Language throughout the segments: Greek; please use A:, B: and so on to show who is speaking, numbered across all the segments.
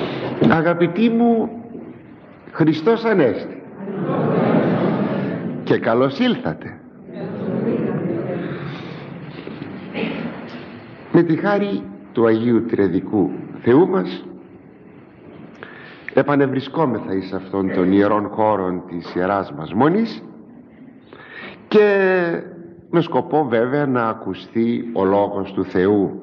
A: Αγαπητοί μου, Χριστός Ανέστη και καλώς ήλθατε. Με τη χάρη του Αγίου Τριαδικού Θεού μας επανευρισκόμεθα εις αυτών των ιερών χώρων της Ιεράς μας Μονής και με σκοπό βέβαια να ακουστεί ο Λόγος του Θεού,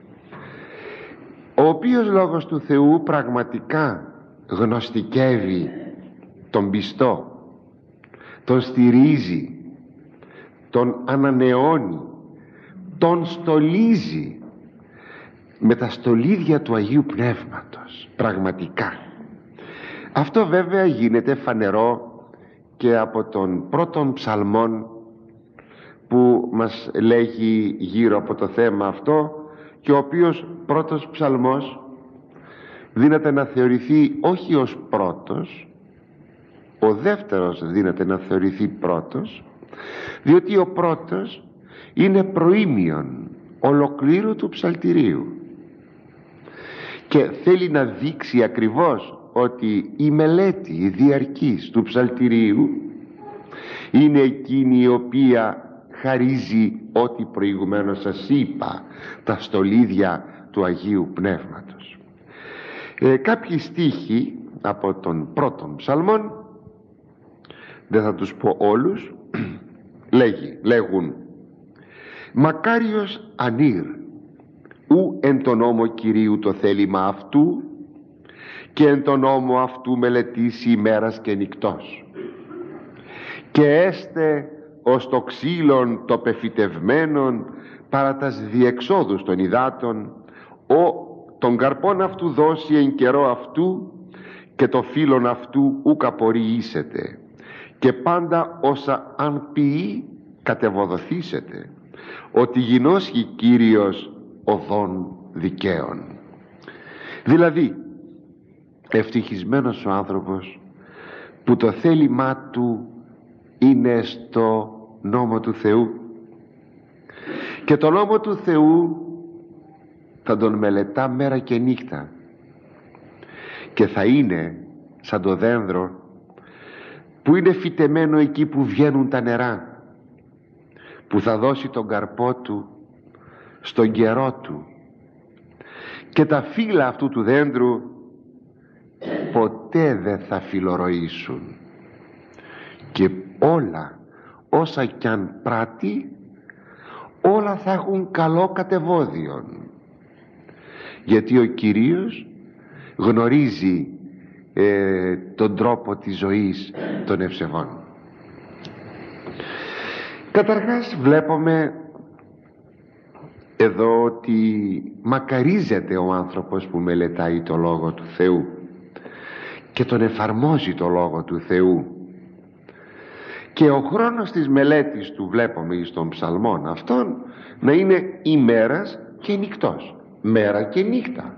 A: ο οποίος Λόγος του Θεού πραγματικά γνωστικεύει τον πιστό, τον στηρίζει, τον ανανεώνει, τον στολίζει με τα στολίδια του Αγίου Πνεύματος, πραγματικά. Αυτό βέβαια γίνεται φανερό και από τον πρώτον ψαλμόν που μας λέγει γύρω από το θέμα αυτό, και ο οποίος πρώτος ψαλμός δύναται να θεωρηθεί όχι ως πρώτος, ο δεύτερος δύναται να θεωρηθεί πρώτος, διότι ο πρώτος είναι προήμιον ολοκλήρου του ψαλτηρίου και θέλει να δείξει ακριβώς ότι η μελέτη, η διαρκής του ψαλτηρίου είναι εκείνη η οποία χαρίζει ό,τι προηγουμένως σας είπα, τα στολίδια του Αγίου Πνεύματος. Κάποιοι στίχοι από τον πρώτον ψαλμόν, δεν θα τους πω όλους, λέγουν: «Μακάριος ανήρ, ου εν τον νόμο Κυρίου το θέλημα αυτού, και εν τον νόμο αυτού μελετήσει ημέρας και νυκτός, και έστε ως το ξύλον το πεφυτευμένον παρά τας διεξόδους των υδάτων, τον καρπόν αυτού δώσει εν καιρό αυτού, και το φύλλον αυτού ούκ απορριήσετε, και πάντα όσα αν ποιεί κατεβοδοθήσετε, ότι γινώσχει Κύριος οδόν δικαίων». Δηλαδή, ευτυχισμένος ο άνθρωπος που το θέλημά του είναι στο νόμο του Θεού, και το νόμο του Θεού θα τον μελετά μέρα και νύχτα, και θα είναι σαν το δένδρο που είναι φυτεμένο εκεί που βγαίνουν τα νερά, που θα δώσει τον καρπό του στον καιρό του, και τα φύλλα αυτού του δέντρου ποτέ δεν θα φιλορροήσουν, και όλα όσα κι αν πράττει, όλα θα έχουν καλό κατεβόδιον, γιατί ο Κυρίος γνωρίζει τον τρόπο της ζωής των ευσεβών. Καταρχάς βλέπουμε εδώ ότι μακαρίζεται ο άνθρωπος που μελετάει το Λόγο του Θεού και τον εφαρμόζει το Λόγο του Θεού, και ο χρόνος της μελέτης του βλέπουμε εις των ψαλμών αυτών να είναι ημέρας και νυκτός, μέρα και νύχτα.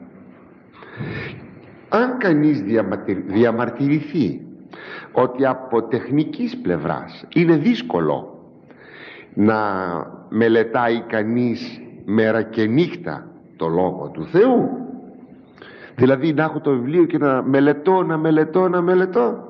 A: Αν κανείς διαμαρτυρηθεί ότι από τεχνικής πλευράς είναι δύσκολο να μελετάει κανείς μέρα και νύχτα το Λόγο του Θεού, δηλαδή να έχω το βιβλίο και να μελετώ,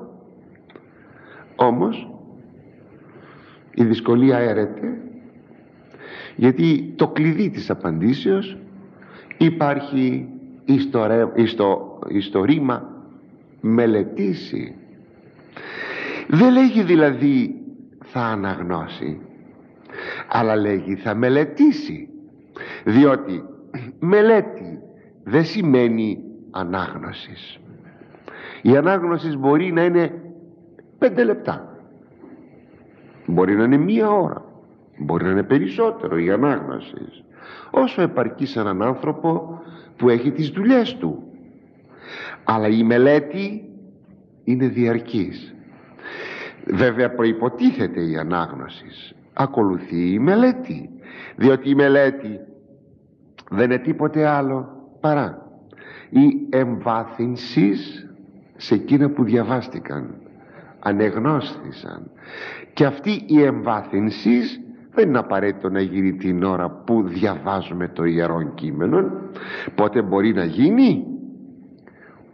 A: όμως η δυσκολία έρεται, γιατί το κλειδί της απαντήσεως υπάρχει εις το ρήμα μελετήσει. Δεν λέγει δηλαδή θα αναγνώσει, αλλά λέγει θα μελετήσει, διότι μελέτη δεν σημαίνει ανάγνωσης. Η ανάγνωση μπορεί να είναι 5 λεπτά, μπορεί να είναι 1 ώρα, μπορεί να είναι περισσότερο η ανάγνωση, όσο επαρκεί σε έναν άνθρωπο που έχει τις δουλειές του. Αλλά η μελέτη είναι διαρκής. Βέβαια προϋποτίθεται η ανάγνωση, ακολουθεί η μελέτη, διότι η μελέτη δεν είναι τίποτε άλλο παρά η εμβάθυνση σε εκείνα που διαβάστηκαν, ανεγνώστησαν, και αυτή η εμβάθυνση δεν είναι απαραίτητο να γίνει την ώρα που διαβάζουμε το Ιερό Κείμενο. Πότε μπορεί να γίνει?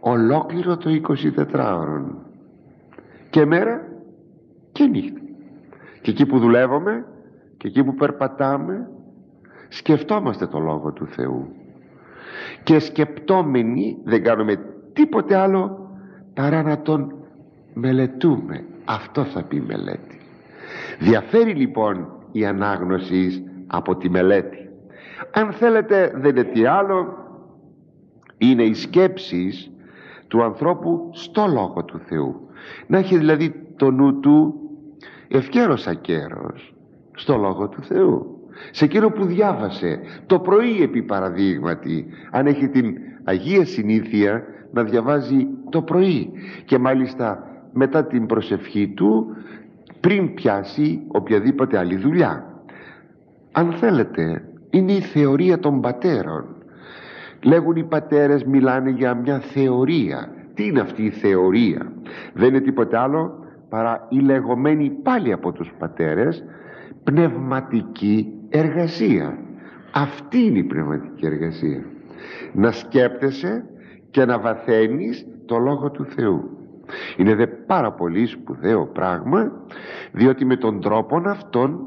A: ολόκληρο το 24ωρο, και μέρα και νύχτα. Και εκεί που δουλεύουμε και εκεί που περπατάμε σκεφτόμαστε το Λόγο του Θεού, και σκεπτόμενοι δεν κάνουμε τίποτε άλλο παρά να τον μελετούμε. Αυτό θα πει μελέτη. Διαφέρει λοιπόν η ανάγνωση από τη μελέτη. Αν θέλετε, δεν είναι τι άλλο, είναι οι σκέψεις του ανθρώπου στο Λόγο του Θεού. Να έχει δηλαδή το νου του ευκαιρός ακέρος στο Λόγο του Θεού, σε εκείνο που διάβασε το πρωί, επί παραδείγματι, αν έχει την Αγία Συνήθεια να διαβάζει το πρωί, και μάλιστα μετά την προσευχή του, πριν πιάσει οποιαδήποτε άλλη δουλειά. Αν θέλετε, είναι η θεωρία των πατέρων. Λέγουν οι πατέρες, μιλάνε για μια θεωρία. Τι είναι αυτή η θεωρία? Δεν είναι τίποτε άλλο παρά η λεγόμενη πάλι από τους πατέρες πνευματική εργασία. Αυτή είναι η πνευματική εργασία. Να σκέπτεσαι και να βαθαίνεις το Λόγο του Θεού. Είναι δε πάρα πολύ σπουδαίο πράγμα, διότι με τον τρόπο αυτόν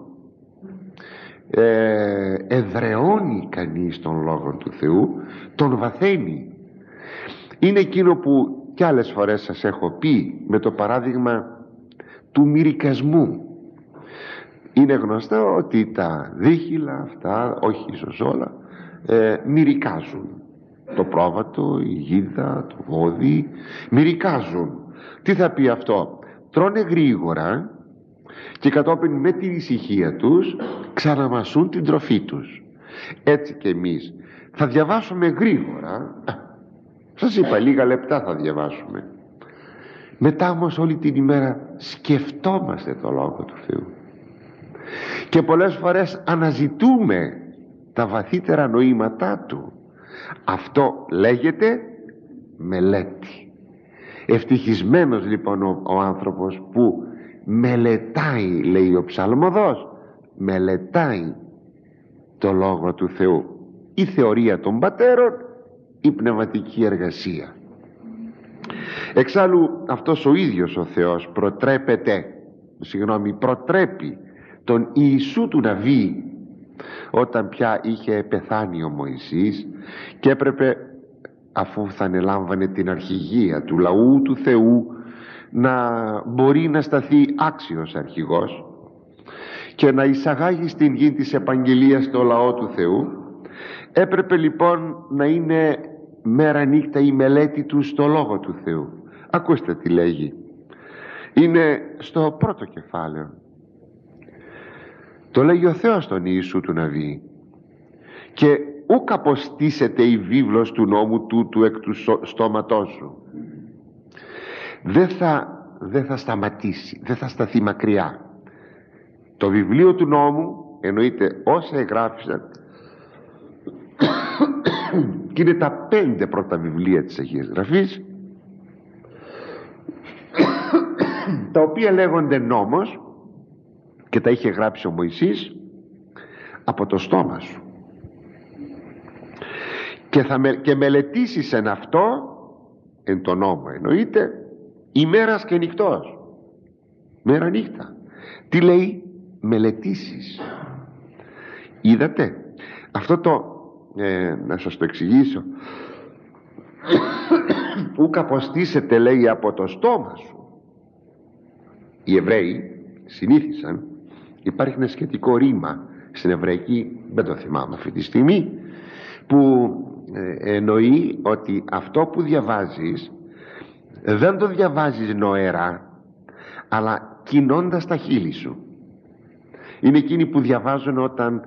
A: εδραιώνει κανείς τον Λόγο του Θεού, τον βαθαίνει. Είναι εκείνο που κι άλλες φορές σας έχω πει με το παράδειγμα του μυρικασμού. Είναι γνωστό ότι τα δίχυλα αυτά, όχι ίσως όλα, μυρικάζουν. Το πρόβατο, η γίδα, το βόδι μυρικάζουν. Τι θα πει αυτό? Τρώνε γρήγορα και κατόπιν με την ησυχία τους ξαναμασούν την τροφή τους. Έτσι και εμείς θα διαβάσουμε γρήγορα. Σας είπα, λίγα λεπτά θα διαβάσουμε. Μετά όμως όλη την ημέρα σκεφτόμαστε το Λόγο του Θεού, και πολλές φορές αναζητούμε τα βαθύτερα νοήματά του. Αυτό λέγεται μελέτη. Ευτυχισμένος λοιπόν ο άνθρωπος που μελετάει, λέει ο ψαλμοδός, μελετάει το Λόγο του Θεού. Η θεωρία των πατέρων, η πνευματική εργασία. Εξάλλου αυτός ο ίδιος ο Θεός προτρέπει τον Ιησού του Ναβί, όταν πια είχε πεθάνει ο Μωυσής και έπρεπε, αφού θα ανελάμβανε την αρχηγία του λαού του Θεού, να μπορεί να σταθεί άξιος αρχηγός και να εισαγάγει στην γη της επαγγελίας το λαό του Θεού. Έπρεπε λοιπόν να είναι μέρα νύχτα η μελέτη του στο Λόγο του Θεού. Ακούστε τι λέγει. Είναι στο πρώτο κεφάλαιο. Το λέγει ο Θεός στον Ιησού του Ναβί: «Και ούκ αποστήσεται η βίβλος του νόμου τούτου εκ του στόματός σου». Δεν θα σταματήσει, δεν θα σταθεί μακριά. Το βιβλίο του νόμου εννοείται όσα εγγράφησαν, και είναι τα 5 πρώτα βιβλία της Αγίας Γραφής, τα οποία λέγονται νόμος, και τα είχε γράψει ο Μωυσής από το στόμα σου, και μελετήσεις εν αυτό, εν το νόμο εννοείται, ημέρας και νυχτός, μέρα νύχτα. Τι λέει? Μελετήσεις. Είδατε αυτό να σας το εξηγήσω. Ούκ αποστήσεται, λέει, από το στόμα σου. Οι Εβραίοι συνήθισαν, υπάρχει ένα σχετικό ρήμα στην Εβραϊκή, δεν το θυμάμαι αυτή τη στιγμή, που εννοεί ότι αυτό που διαβάζεις δεν το διαβάζεις νοερά, αλλά κινώντας τα χείλη σου. Είναι εκείνοι που διαβάζουν όταν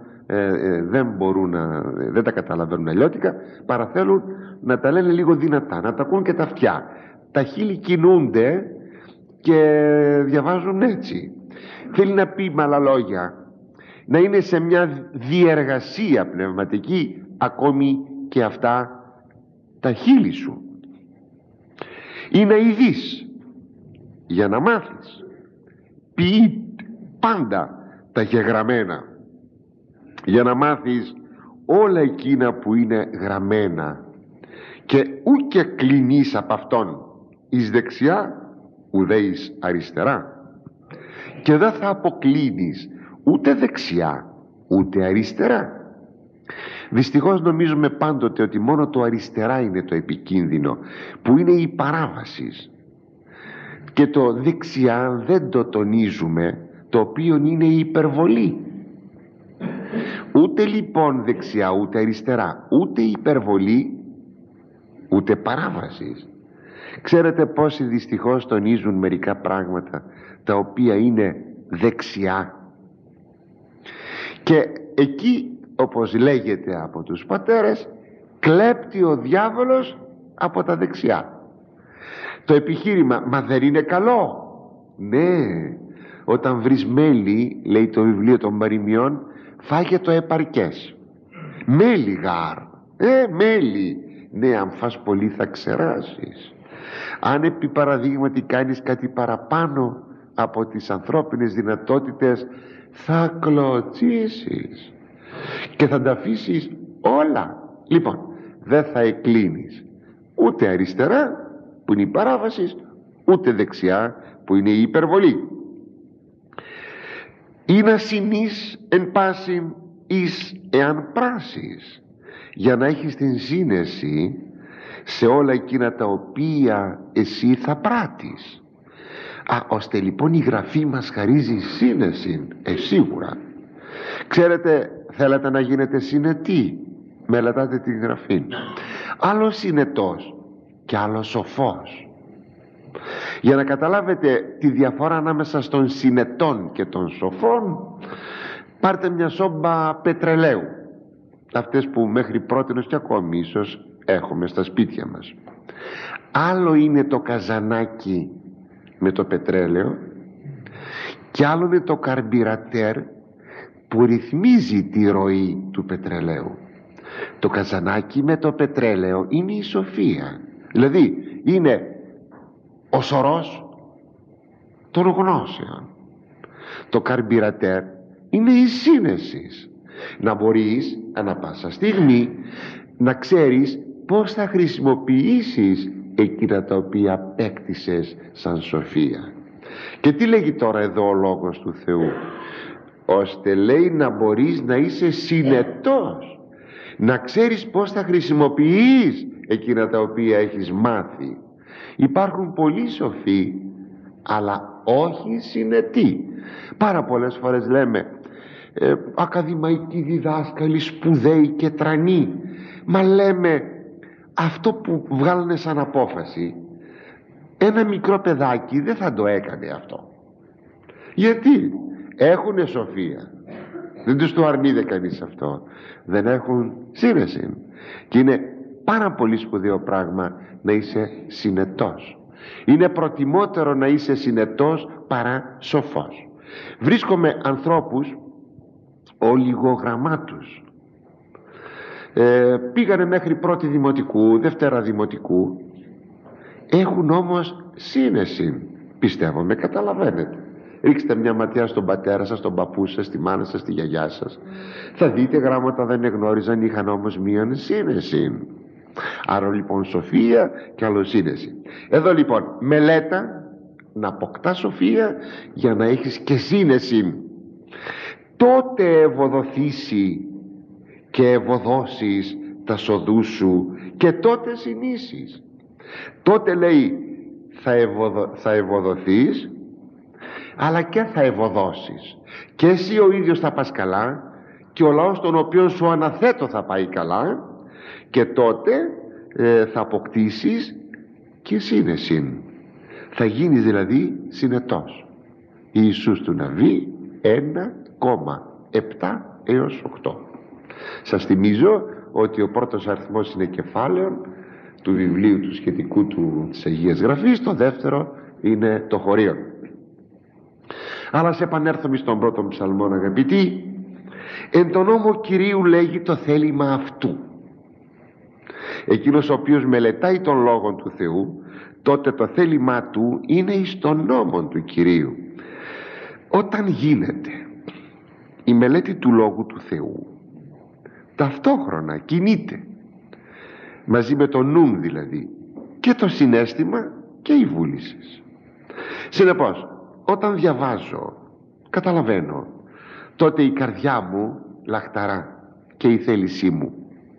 A: δεν τα καταλαβαίνουν αλλιώτικα, παραθέλουν να τα λένε λίγο δυνατά, να τα ακούν και τα αυτιά. Τα χείλη κινούνται και διαβάζουν έτσι. Θέλει να πει με άλλα λόγια, να είναι σε μια διεργασία πνευματική ακόμη και αυτά τα χείλη σου. Ή να ειδείς, για να μάθεις. Ποιεί πάντα τα γεγραμμένα, για να μάθεις όλα εκείνα που είναι γραμμένα, και ούκε κλινείς απ' αυτόν εις δεξιά ουδέ εις αριστερά, και δεν θα αποκλίνεις ούτε δεξιά ούτε αριστερά. Δυστυχώς νομίζουμε πάντοτε ότι μόνο το αριστερά είναι το επικίνδυνο, που είναι η παράβαση, και το δεξιά δεν το τονίζουμε, το οποίο είναι η υπερβολή. Ούτε λοιπόν δεξιά ούτε αριστερά, ούτε υπερβολή ούτε παράβαση. Ξέρετε πόσοι δυστυχώς τονίζουν μερικά πράγματα τα οποία είναι δεξιά, και εκεί, όπως λέγεται από τους πατέρες, κλέπτει ο διάβολος από τα δεξιά. Το επιχείρημα, μα δεν είναι καλό? Ναι, όταν βρεις μέλι, λέει το βιβλίο των παροιμιών, φάγε το επαρκές. Μέλι γάρ, μέλι. Ναι, αν φας πολύ θα ξεράσεις. Αν επί παραδείγματι κάνεις κάτι παραπάνω από τις ανθρώπινες δυνατότητες, θα κλωτσίσεις και θα τα αφήσεις όλα. Λοιπόν, δεν θα εκκλίνεις ούτε αριστερά, που είναι η παράβαση, ούτε δεξιά, που είναι η υπερβολή. Ή να συνείς εν πάσιν εις εάν πράσεις, για να έχεις την σύνεση σε όλα εκείνα τα οποία εσύ θα πράττεις. Ώστε λοιπόν η Γραφή μας χαρίζει σύνεση, σίγουρα. Ξέρετε, θέλετε να γίνετε συνετοί, μελετάτε την Γραφή. Άλλος συνετός και άλλος σοφός. Για να καταλάβετε τη διαφορά ανάμεσα στον συνετών και των σοφών, πάρτε μια σόμπα πετρελαίου, αυτές που μέχρι πρότινος και ακόμη ίσως έχουμε στα σπίτια μας. Άλλο είναι το καζανάκι με το πετρέλαιο, και άλλο είναι το καρμπιρατέρ που ρυθμίζει τη ροή του πετρελαίου. Το καζανάκι με το πετρέλαιο είναι η σοφία, δηλαδή είναι ο σωρός των γνώσεων. Το καρμπιρατέρ είναι η σύνεση, να μπορείς ανά πάσα στιγμή να ξέρεις πώς θα χρησιμοποιήσεις εκείνα τα οποία απέκτησες σαν σοφία. Και τι λέγει τώρα εδώ ο Λόγος του Θεού? Ώστε, λέει, να μπορείς να είσαι συνετός, να ξέρεις πώς θα χρησιμοποιείς εκείνα τα οποία έχεις μάθει. Υπάρχουν πολλοί σοφοί, αλλά όχι συνετοί. Πάρα πολλές φορές λέμε ακαδημαϊκοί διδάσκαλοι, σπουδαίοι και τρανοί, μα λέμε αυτό που βγάλανε σαν απόφαση, ένα μικρό παιδάκι δεν θα το έκανε αυτό. Γιατί? Έχουνε σοφία, δεν τους το αρνείται κανείς αυτό, δεν έχουν σύνεση. Και είναι πάρα πολύ σπουδαίο πράγμα να είσαι συνετός. Είναι προτιμότερο να είσαι συνετός παρά σοφός. Βρίσκομαι ανθρώπους ολιγογραμμάτους, πήγανε μέχρι πρώτη δημοτικού, δευτέρα δημοτικού, έχουν όμως σύνεση. Πιστεύω με καταλαβαίνετε. Ρίξτε μια ματιά στον πατέρα σας, στον παππού σας, στη μάνα σας, στη γιαγιά σας, θα δείτε γράμματα δεν εγνώριζαν, είχαν όμως μίαν σύνεση. Άρα λοιπόν σοφία και αλλοσύνεση. Εδώ λοιπόν μελέτα, να αποκτά σοφία για να έχεις και σύνεση. Τότε ευωδοθήσει και ευωδώσεις τα σοδού σου, και τότε συνήσεις. Τότε, λέει, θα ευωδοθείς, αλλά και θα ευωδώσεις, και εσύ ο ίδιος θα πας καλά, και ο λαός τον οποίο σου αναθέτω θα πάει καλά, και τότε θα αποκτήσεις και σύνεση. Θα γίνεις δηλαδή συνετός. Ιησούς του Ναβί 1,7 έως 8. Σας θυμίζω ότι ο πρώτος αριθμός είναι κεφάλαιον του βιβλίου του σχετικού της Αγίας Γραφής, το δεύτερο είναι το χωρίον. Αλλά σε επανέρθουμε στον πρώτο ψαλμόν, αγαπητοί. Εν τον νόμο Κυρίου λέγει το θέλημα αυτού. Εκείνος ο οποίος μελετάει τον Λόγον του Θεού, τότε το θέλημά του είναι εις τον νόμον του Κυρίου. Όταν γίνεται η μελέτη του Λόγου του Θεού, ταυτόχρονα κινείται μαζί με το νουν δηλαδή, και το συναίσθημα και η βούληση. Συνεπώς, όταν διαβάζω, καταλαβαίνω, τότε η καρδιά μου λαχταρά και η θέλησή μου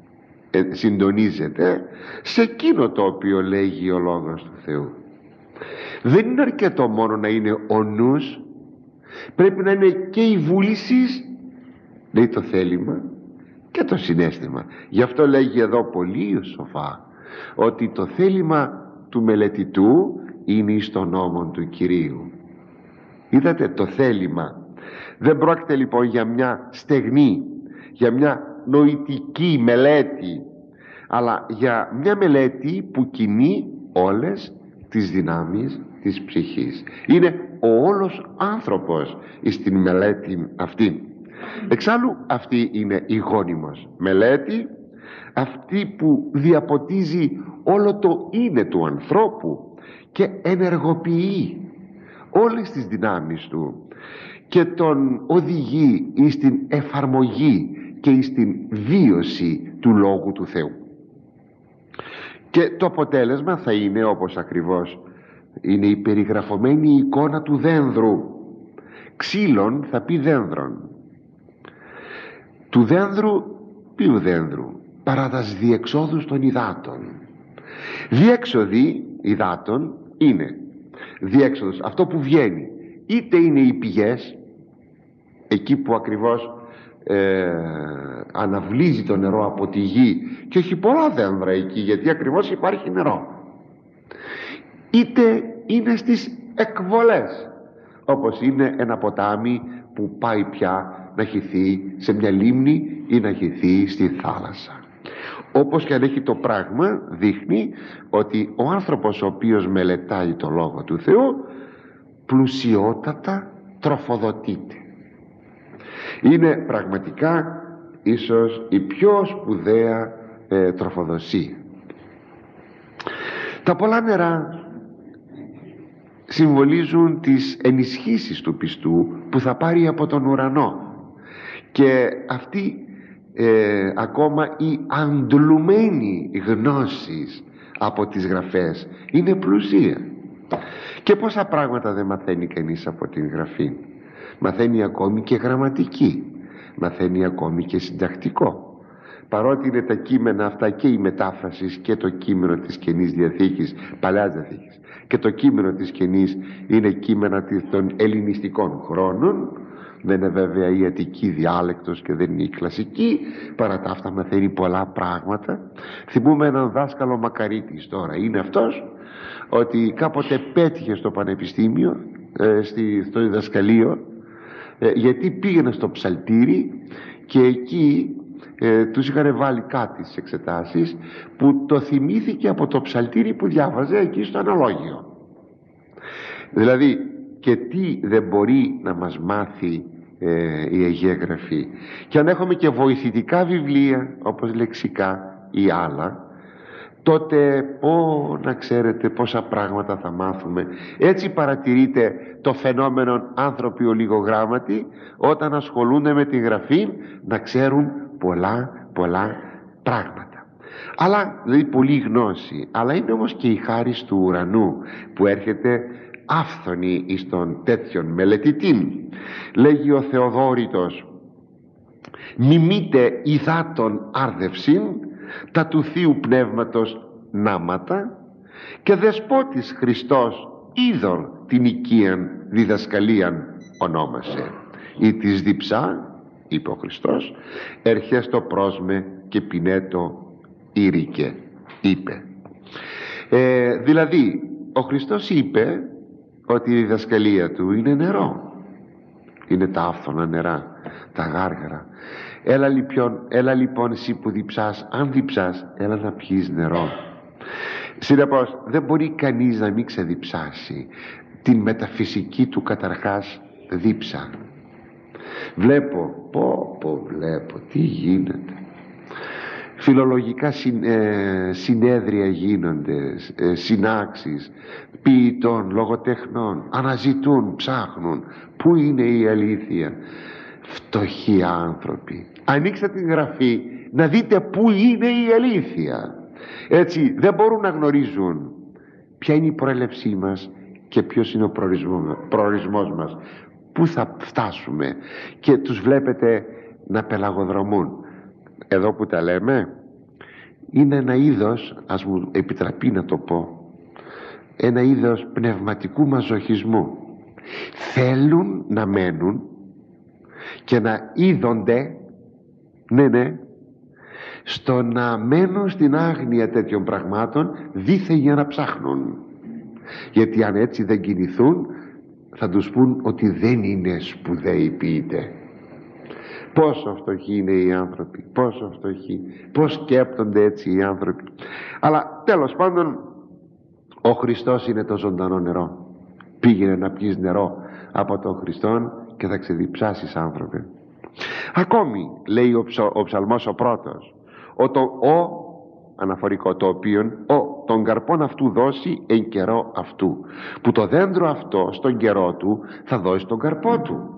A: συντονίζεται σε εκείνο το οποίο λέγει ο Λόγος του Θεού. Δεν είναι αρκετό μόνο να είναι ο νους, πρέπει να είναι και η βούληση, λέει το θέλημα, και το συναίσθημα. Γι' αυτό λέγει εδώ πολύ σοφά ότι το θέλημα του μελετητού είναι εις τον νόμο του Κυρίου. Είδατε το θέλημα. Δεν πρόκειται λοιπόν για μια στεγνή, για μια νοητική μελέτη, αλλά για μια μελέτη που κινεί όλες τις δυνάμεις της ψυχής. Είναι ο όλος άνθρωπος στην μελέτη αυτή. Εξάλλου αυτή είναι η γόνιμος μελέτη, αυτή που διαποτίζει όλο το είναι του ανθρώπου και ενεργοποιεί όλες τις δυνάμεις του και τον οδηγεί στην εφαρμογή και στην βίωση του Λόγου του Θεού. Και το αποτέλεσμα θα είναι, όπως ακριβώς είναι η περιγραφωμένη εικόνα του δένδρου. Ξύλων θα πει δένδρων. Του δένδρου, ποιου δένδρου? Παρά τας διεξόδους των υδάτων. Διέξοδοι υδάτων είναι διέξοδος, αυτό που βγαίνει, είτε είναι οι πηγές, εκεί που ακριβώς αναβλύζει το νερό από τη γη, και όχι πολλά δένδρα εκεί, γιατί ακριβώς υπάρχει νερό, είτε είναι στις εκβολές, όπως είναι ένα ποτάμι που πάει πια να χυθεί σε μια λίμνη ή να χυθεί στη θάλασσα. Όπως και αν έχει το πράγμα, δείχνει ότι ο άνθρωπος ο οποίος μελετάει το Λόγο του Θεού πλουσιότατα τροφοδοτείται. Είναι πραγματικά ίσως η πιο σπουδαία τροφοδοσία. Τα πολλά νερά συμβολίζουν τις ενισχύσεις του πιστού που θα πάρει από τον ουρανό, και αυτή ακόμα η αντλουμένη γνώσης από τις Γραφές είναι πλουσία. Και πόσα πράγματα δεν μαθαίνει κανείς από την Γραφή? Μαθαίνει ακόμη και γραμματική, μαθαίνει ακόμη και συντακτικό, παρότι είναι τα κείμενα αυτά και η μετάφραση και το κείμενο της Καινής Διαθήκης, Παλαιάς Διαθήκης, και το κείμενο της Καινής είναι κείμενα των ελληνιστικών χρόνων. Δεν είναι βέβαια η αττική διάλεκτος και δεν είναι η κλασική. Παρά τα αυτά μαθαίνει πολλά πράγματα. Θυμούμε έναν δάσκαλο Μακαρίτης, τώρα είναι αυτός, ότι κάποτε πέτυχε στο πανεπιστήμιο, στο διδασκαλείο, γιατί πήγαινε στο ψαλτήρι και εκεί τους είχαν βάλει κάτι στις εξετάσεις που το θυμήθηκε από το ψαλτήρι που διάβαζε εκεί στο αναλόγιο. Δηλαδή, και τι δεν μπορεί να μας μάθει η Αγία Γραφή. Και αν έχουμε και βοηθητικά βιβλία όπως λεξικά ή άλλα, τότε να ξέρετε πόσα πράγματα θα μάθουμε. Έτσι παρατηρείται το φαινόμενο άνθρωποι ολιγογράμματοι, όταν ασχολούνται με τη Γραφή, να ξέρουν πολλά πράγματα. Αλλά δηλαδή πολλή γνώση, αλλά είναι όμως και η χάρις του ουρανού που έρχεται άφθονη εις τον τέτοιον μελετητή. Λέγει ο Θεοδόρητος: «Μιμείτε υδάτων άρδευσιν, τα του Θείου Πνεύματος νάματα, και δεσπότης Χριστός είδωρ την οικίαν διδασκαλίαν ονόμασε. Ή της διψά, είπε ο Χριστός, ερχέστο πρόσμε και πινέτο ήρικε», είπε. Δηλαδή ο Χριστός είπε ότι η διδασκαλία του είναι νερό, είναι τα άφθονα νερά, τα γάργαρα. Έλα λοιπόν εσύ που διψάς, αν διψάς, έλα να πιείς νερό. Συνεπώς δεν μπορεί κανείς να μην ξεδιψάσει την μεταφυσική του καταρχάς δίψα. Βλέπω τι γίνεται. Φιλολογικά συνέδρια γίνονται, συνάξεις ποιητών, λογοτεχνών, αναζητούν, ψάχνουν πού είναι η αλήθεια. Φτωχοί άνθρωποι, ανοίξτε την Γραφή να δείτε πού είναι η αλήθεια. Έτσι δεν μπορούν να γνωρίζουν ποια είναι η προέλευσή μας και ποιος είναι ο προορισμός μας, πού θα φτάσουμε, και τους βλέπετε να πελαγοδρομούν. Εδώ που τα λέμε είναι ένα είδος, ας μου επιτραπεί να το πω, ένα είδος πνευματικού μαζοχισμού. Θέλουν να μένουν και να είδονται, ναι, στο να μένουν στην άγνοια τέτοιων πραγμάτων, δήθεν για να ψάχνουν, γιατί αν έτσι δεν κινηθούν θα τους πούν ότι δεν είναι σπουδαίοι ποιητές. Πόσο φτωχοί είναι οι άνθρωποι, πόσο φτωχοί, πως σκέπτονται έτσι οι άνθρωποι. Αλλά τέλος πάντων ο Χριστός είναι το ζωντανό νερό. Πήγαινε να πιεις νερό από τον Χριστόν και θα ξεδιψάσεις, άνθρωπε. Ακόμη λέει ο ψαλμός ο πρώτος, αναφορικό, το οποίον τον καρπόν αυτού δώσει εν καιρό αυτού, που το δέντρο αυτό στον καιρό του θα δώσει τον καρπό του.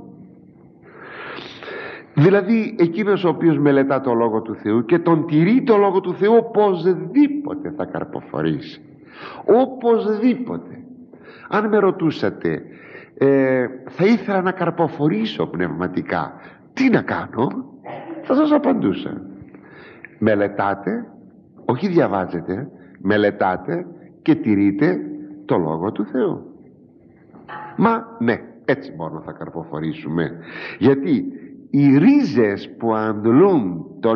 A: Δηλαδή εκείνος ο οποίος μελετά το Λόγο του Θεού και τον τηρεί το Λόγο του Θεού, οπωσδήποτε θα καρποφορήσει, οπωσδήποτε. Αν με ρωτούσατε θα ήθελα να καρποφορήσω πνευματικά, τι να κάνω, θα σας απαντούσα: μελετάτε, όχι διαβάζετε, μελετάτε και τηρείτε το Λόγο του Θεού. Μα ναι, έτσι μόνο θα καρποφορήσουμε, γιατί οι ρίζες που αντλούν το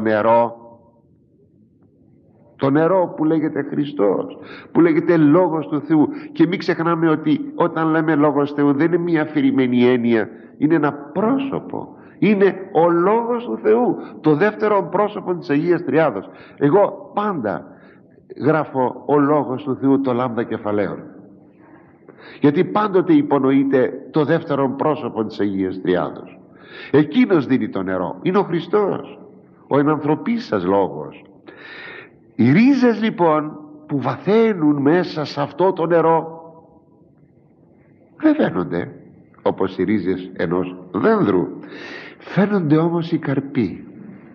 A: νερό που λέγεται Χριστός, που λέγεται Λόγος του Θεού, και μην ξεχνάμε ότι όταν λέμε Λόγος Θεού δεν είναι μια αφηρημένη έννοια, είναι ένα πρόσωπο, είναι ο Λόγος του Θεού, το δεύτερο πρόσωπο της Αγίας Τριάδος. Εγώ πάντα γράφω ο Λόγος του Θεού το λάμδα κεφαλαίων, γιατί πάντοτε υπονοείται το δεύτερο πρόσωπο της Αγίας Τριάδος. Εκείνος δίνει το νερό, είναι ο Χριστός, ο ενανθρωπής σας Λόγος. Οι ρίζες λοιπόν που βαθαίνουν μέσα σε αυτό το νερό δεν φαίνονται όπως οι ρίζες ενός δένδρου, φαίνονται όμως οι καρποί.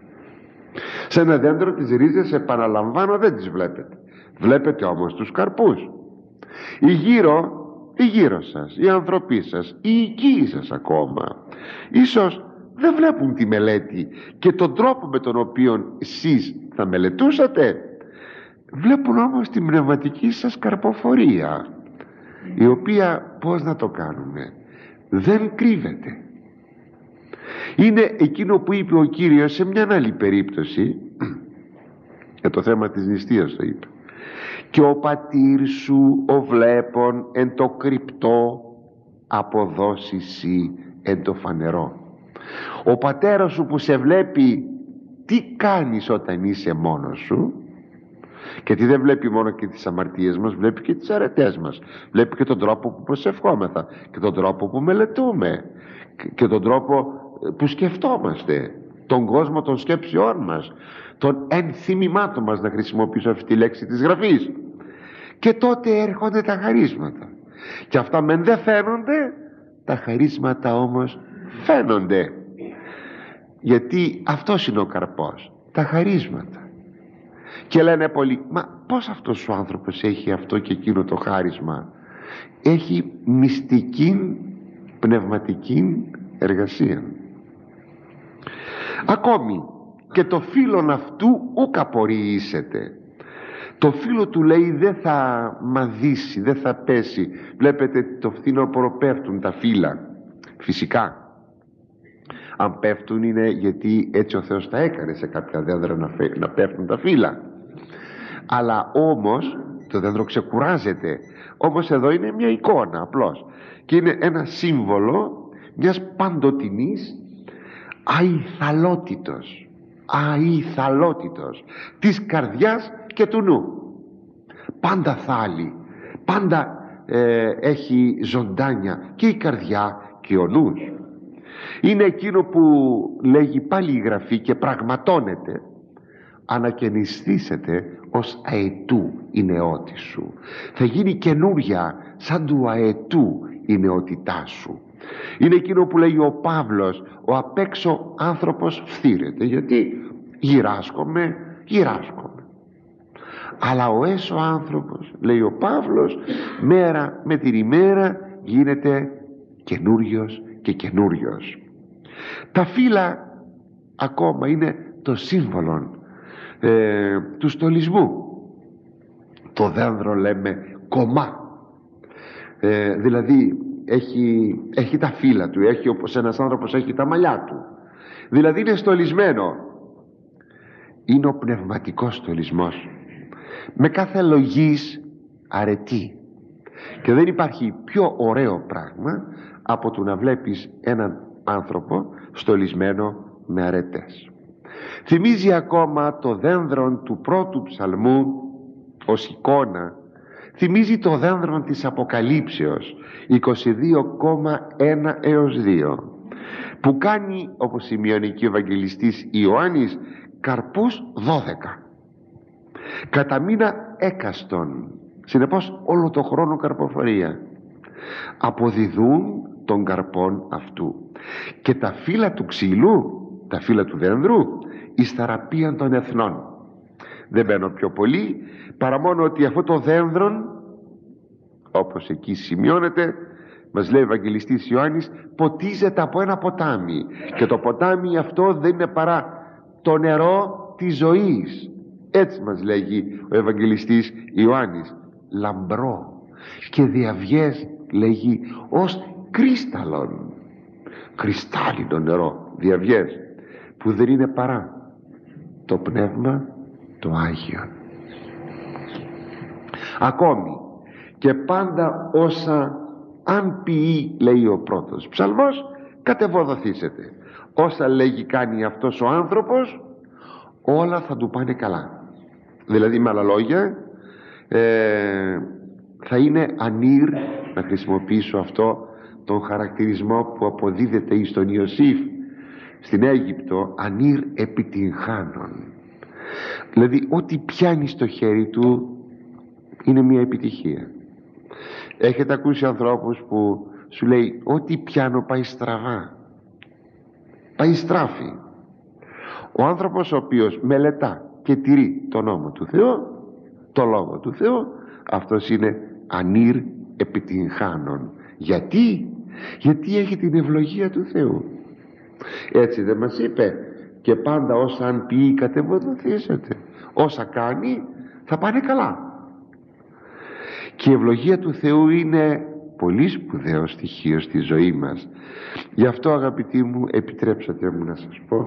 A: Σε ένα δέντρο τις ρίζες, επαναλαμβάνω, δεν τις βλέπετε, βλέπετε όμως τους καρπούς. Οι γύρω σας, οι άνθρωποι σας, οι οικοί σας ακόμα, ίσως δεν βλέπουν τη μελέτη και τον τρόπο με τον οποίο εσείς θα μελετούσατε, βλέπουν όμως την πνευματική σας καρποφορία, η οποία, πώς να το κάνουμε, δεν κρύβεται. Είναι εκείνο που είπε ο Κύριος σε μια άλλη περίπτωση, για το θέμα της νηστείας το είπε: και ο πατήρ σου ο βλέπων εν το κρυπτό αποδώσει σοι εν το φανερό. Ο πατέρας σου που σε βλέπει τι κάνεις όταν είσαι μόνος σου, γιατί δεν βλέπει μόνο και τις αμαρτίες μας, βλέπει και τις αρετές μας, βλέπει και τον τρόπο που προσευχόμεθα και τον τρόπο που μελετούμε και τον τρόπο που σκεφτόμαστε, τον κόσμο των σκέψεών μας, των ενθυμημάτων μας, να χρησιμοποιήσω αυτή τη λέξη της Γραφής. Και τότε έρχονται τα χαρίσματα, και αυτά μεν δεν φαίνονται, τα χαρίσματα όμως φαίνονται, γιατί αυτός είναι ο καρπός, τα χαρίσματα. Και λένε πολλοί: μα πως αυτός ο άνθρωπος έχει αυτό και εκείνο το χάρισμα? Έχει μυστική πνευματική εργασία. Ακόμη και το φύλλον αυτού ουκ απορριήσεται. Το φύλλο του, λέει, δεν θα μαδίσει, δεν θα πέσει. Βλέπετε το φθινόπωρο πέφτουν τα φύλλα, φυσικά. Αν πέφτουν είναι γιατί έτσι ο Θεός τα έκανε σε κάποια δέντρα να πέφτουν τα φύλλα. Αλλά όμως το δέντρο ξεκουράζεται. Όμως εδώ είναι μια εικόνα απλώς, και είναι ένα σύμβολο μιας παντοτινής αηθαλότητος της καρδιάς και του νου. Πάντα θάλει, πάντα έχει ζωντάνια και η καρδιά και ο νους. Είναι εκείνο που λέγει πάλι η Γραφή και πραγματώνεται: ανακαινιστήσετε ως αετού η νεότη σου. Θα γίνει καινούρια σαν του αετού η νεότητά σου. Είναι εκείνο που λέει ο Παύλος: ο απ' έξω άνθρωπος φθήρεται, γιατί γυράσκομαι. αλλά ο έσω άνθρωπος, λέει ο Παύλος, μέρα με την ημέρα γίνεται καινούριος και καινούριος. Τα φύλλα ακόμα είναι το σύμβολο του στολισμού. Το δένδρο λέμε κομμά, δηλαδή έχει τα φύλλα του, έχει όπως ένας άνθρωπος έχει τα μαλλιά του, δηλαδή είναι στολισμένο. Είναι ο πνευματικός στολισμός, με κάθε λογής αρετή, και δεν υπάρχει πιο ωραίο πράγμα από το να βλέπεις έναν άνθρωπο στολισμένο με αρετές. Θυμίζει ακόμα το δένδρο του πρώτου ψαλμού ως εικόνα, θυμίζει το δένδρο της Αποκαλύψεως 22,1 έως 2, που κάνει, όπως σημειώνει και ο Ευαγγελιστής Ιωάννης, καρπούς 12 κατά μήνα έκαστον, συνεπώς όλο το χρόνο καρποφορία, αποδιδούν των καρπών αυτού, και τα φύλλα του ξύλου, τα φύλλα του δένδρου, εις θεραπείαν των εθνών. Δεν μπαίνω πιο πολύ, παρά μόνο ότι αυτό το δένδρον, όπως εκεί σημειώνεται, μας λέει ο Ευαγγελιστής Ιωάννης, ποτίζεται από ένα ποτάμι, και το ποτάμι αυτό δεν είναι παρά το νερό της ζωής. Έτσι μας λέγει ο Ευαγγελιστής Ιωάννης, λαμπρό, και διαβιές λέγει ως κρίσταλλον, κρυστάλλινο νερό, διαβιές, που δεν είναι παρά το Πνεύμα το Άγιο. Ακόμη και πάντα όσα αν ποιεί, λέει ο πρώτος ψαλμός, κατεβοδοθήσετε. Όσα λέγει κάνει αυτός ο άνθρωπος, όλα θα του πάνε καλά. Δηλαδή, με άλλα λόγια, θα είναι ανήρ, να χρησιμοποιήσω αυτό τον χαρακτηρισμό που αποδίδεται εις τον Ιωσήφ στην Αίγυπτο, ανήρ επιτυγχάνων. Δηλαδή ό,τι πιάνει στο χέρι του είναι μια επιτυχία. Έχετε ακούσει ανθρώπους που σου λέει ό,τι πιάνω πάει στραβά, πάει στράφη. Ο άνθρωπος ο οποίος μελετά και τηρεί τον νόμο του Θεού, το λόγο του Θεού, αυτός είναι ανήρ επιτυγχάνων. Γιατί έχει την ευλογία του Θεού. Έτσι δεν μας είπε, και πάντα όσα αν ποιεί κατεβοδοθήσετε. Όσα κάνει θα πάνε καλά. Και η ευλογία του Θεού είναι πολύ σπουδαίο στοιχείο στη ζωή μας. Γι' αυτό, αγαπητοί μου, επιτρέψατε μου να σας πω,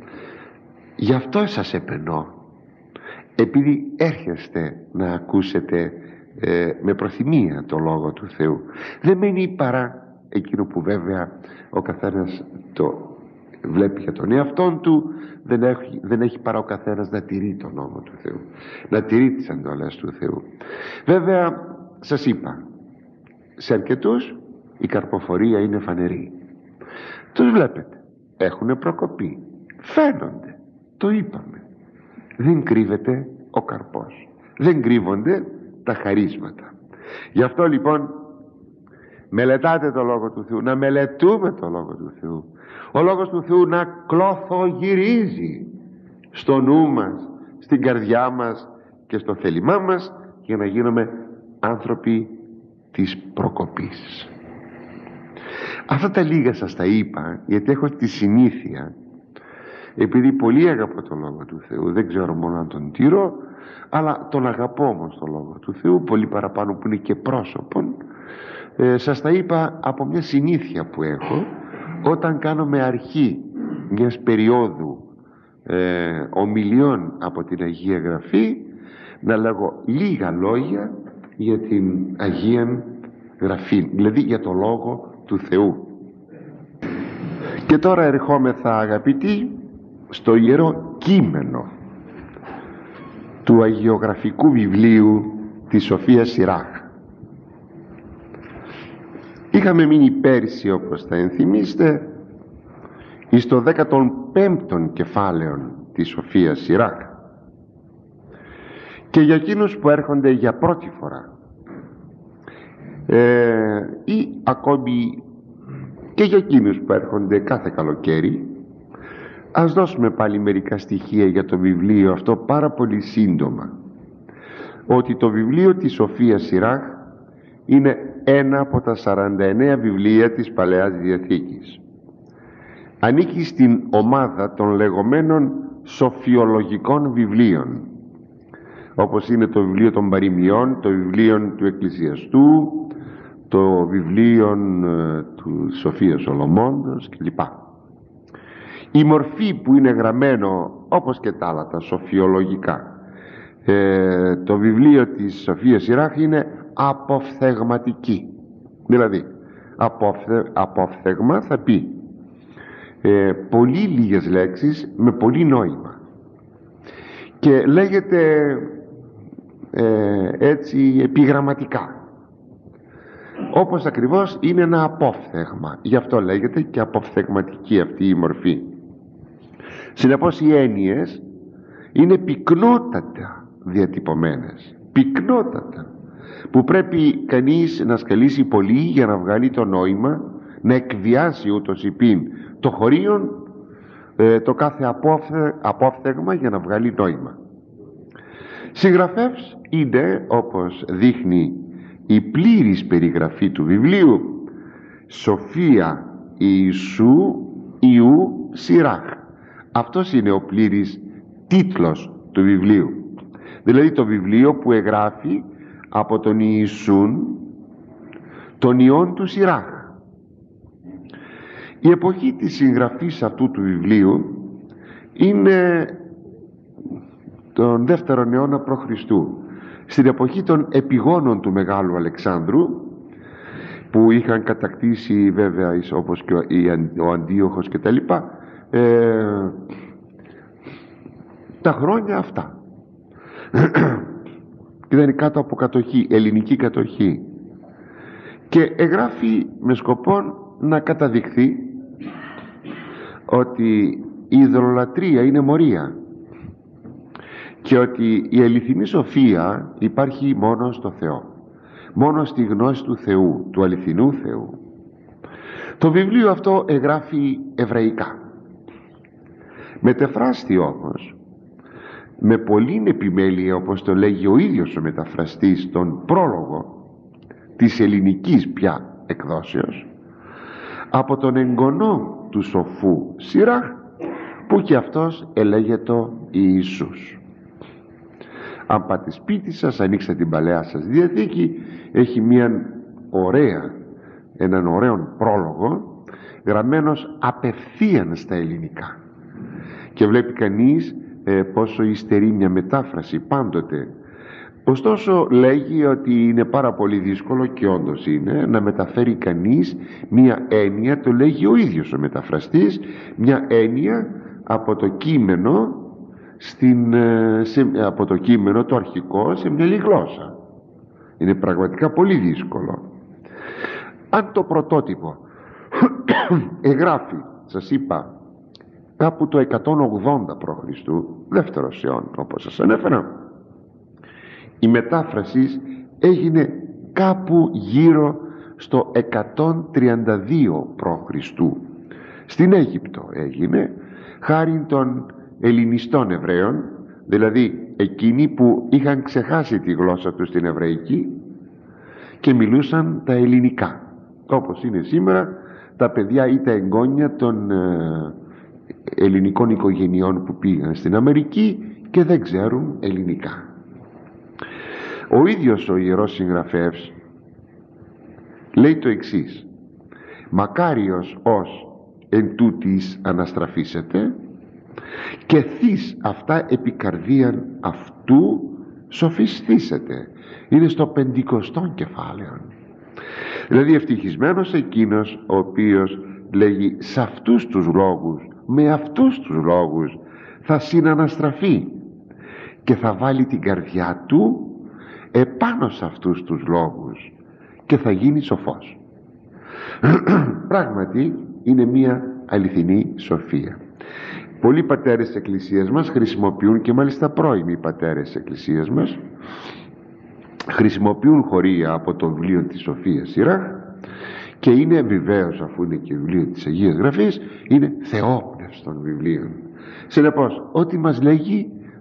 A: γι' αυτό σας επενώ, επειδή έρχεστε να ακούσετε με προθυμία το Λόγο του Θεού. Δεν μένει παρά εκείνο που βέβαια ο καθένας το βλέπει για τον εαυτόν του, δεν έχει παρά ο καθένας να τηρεί τον νόμο του Θεού, να τηρεί τις εντολές του Θεού. Βέβαια σας είπα, σε αρκετούς η καρποφορία είναι φανερή. Τους βλέπετε, έχουνε προκοπή, φαίνονται, το είπαμε. Δεν κρύβεται ο καρπός, δεν κρύβονται τα χαρίσματα. Γι' αυτό λοιπόν μελετάτε το Λόγο του Θεού, να μελετούμε το Λόγο του Θεού. Ο Λόγος του Θεού να κλωθογυρίζει στο νου μας, στην καρδιά μας και στο θέλημά μας, για να γίνουμε άνθρωποι της προκοπής. Αυτά τα λίγα σας τα είπα γιατί έχω τη συνήθεια, επειδή πολύ αγαπώ τον Λόγο του Θεού, δεν ξέρω μόνο αν τον τηρώ, αλλά τον αγαπώ όμως τον Λόγο του Θεού πολύ παραπάνω που είναι και πρόσωπον. Σας τα είπα από μια συνήθεια που έχω όταν κάνουμε αρχή μιας περίοδου ομιλιών από την Αγία Γραφή, να λέγω λίγα λόγια για την Αγία Γραφή, δηλαδή για το Λόγο του Θεού. Και τώρα ερχόμεθα, αγαπητοί, στο Ιερό Κείμενο του Αγιογραφικού βιβλίου της Σοφίας Σιράχ. Είχαμε μείνει πέρσι, όπως θα ενθυμίστε, εις το 15ο κεφάλαιο της Σοφίας Σιράχ, και για εκείνους που έρχονται για πρώτη φορά ή ακόμη και για εκείνους που έρχονται κάθε καλοκαίρι, ας δώσουμε πάλι μερικά στοιχεία για το βιβλίο αυτό πάρα πολύ σύντομα. ότι το βιβλίο της Σοφίας Σιράχ είναι ένα από τα 49 βιβλία της Παλαιάς Διαθήκης. Ανήκει στην ομάδα των λεγόμενων σοφιολογικών βιβλίων, όπως είναι το βιβλίο των παροιμιών, το βιβλίο του Εκκλησιαστού, το βιβλίο του Σοφίας Σολομώντος κλπ. Η μορφή που είναι γραμμένο, όπως και τα άλλα τα σοφιολογικά, το βιβλίο της Σοφίας Σιράχ είναι αποφθεγματική. Δηλαδή απόφθεγμα θα πει πολύ λίγες λέξεις με πολύ νόημα, και λέγεται έτσι επιγραμματικά, όπως ακριβώς είναι ένα απόφθεγμα. Γι' αυτό λέγεται και αποφθεγματική αυτή η μορφή. Συνεπώς οι έννοιες είναι πυκνότατα διατυπωμένες, πυκνότατα, που πρέπει κανείς να σκαλίσει πολύ για να βγάλει το νόημα, να εκβιάσει ούτως υπήν το χωρίον, το κάθε απόφθεγμα για να βγάλει νόημα. Συγγραφεύς είναι, όπως δείχνει η πλήρης περιγραφή του βιβλίου, Σοφία Ιησού Ιού Σιράχ. Αυτός είναι ο πλήρης τίτλος του βιβλίου, δηλαδή το βιβλίο που εγγράφει από τον Ιησούν, τον Υιόν του Σιράχ. Η εποχή της συγγραφής αυτού του βιβλίου είναι τον 2ο αιώνα π.Χ., στην εποχή των επιγόνων του Μεγάλου Αλεξάνδρου, που είχαν κατακτήσει βέβαια όπως και ο Αντίοχος και τα λοιπά, τα χρόνια αυτά και ήταν κάτω από κατοχή, ελληνική κατοχή, και εγγράφει με σκοπό να καταδειχθεί ότι η ειδωλολατρία είναι μορία και ότι η αληθινή σοφία υπάρχει μόνο στο Θεό, μόνο στη γνώση του Θεού, του αληθινού Θεού. Το βιβλίο αυτό εγγράφει εβραϊκά. Μετεφράστη όμως με πολλή επιμέλεια, όπως το λέγει ο ίδιος ο μεταφραστής, τον πρόλογο της ελληνικής πια εκδόσεως, από τον εγγονό του σοφού Σιράχ, που και αυτός ελέγεται Ιησούς. Αν πάτε σπίτι σας, ανοίξτε την Παλαιά σας Διαθήκη, έχει έναν ωραίο πρόλογο γραμμένος απευθείαν στα ελληνικά, και βλέπει κανείς πόσο υστερεί μια μετάφραση πάντοτε. Ωστόσο λέγει ότι είναι πάρα πολύ δύσκολο, και όντως είναι, να μεταφέρει κανείς μια έννοια, το λέγει ο ίδιος ο μεταφραστής, μια έννοια από το κείμενο από το κείμενο το αρχικό σε μια άλλη γλώσσα. Είναι πραγματικά πολύ δύσκολο. Αν το πρωτότυπο εγγράφει, σας είπα, κάπου το 180 π.Χ., 2ο αιώνα όπως σας ανέφερα, η μετάφραση έγινε κάπου γύρω στο 132 π.Χ. Στην Αίγυπτο έγινε, χάρη των ελληνιστών Εβραίων, δηλαδή εκείνοι που είχαν ξεχάσει τη γλώσσα τους στην εβραϊκή και μιλούσαν τα ελληνικά, όπως είναι σήμερα τα παιδιά ή τα εγγόνια των ελληνικών οικογενειών που πήγαν στην Αμερική και δεν ξέρουν ελληνικά. Ο ίδιος ο ιερός συγγραφεύς λέει το εξής: «Μακάριος ως εν τούτης αναστραφήσετε και θείς αυτά επί καρδίαν αυτού σοφισθήσετε». Είναι στο 50ο κεφάλαιο. Δηλαδή ευτυχισμένος εκείνος ο οποίος λέγει σε αυτούς τους λόγους, με αυτούς τους λόγους θα συναναστραφεί και θα βάλει την καρδιά του επάνω σε αυτούς τους λόγους και θα γίνει σοφός. Πράγματι είναι μια αληθινή σοφία. Πολλοί πατέρες της Εκκλησίας μας χρησιμοποιούν, και μάλιστα πρώιμοι πατέρες της Εκκλησίας μας, χρησιμοποιούν χωρία από το βιβλίο της Σοφίας Σιράχ, και είναι βεβαίως, αφού είναι και βιβλίο της Αγίας Γραφής, είναι θεόπνευστον βιβλίων. Συνεπώς ό,τι μας λέγει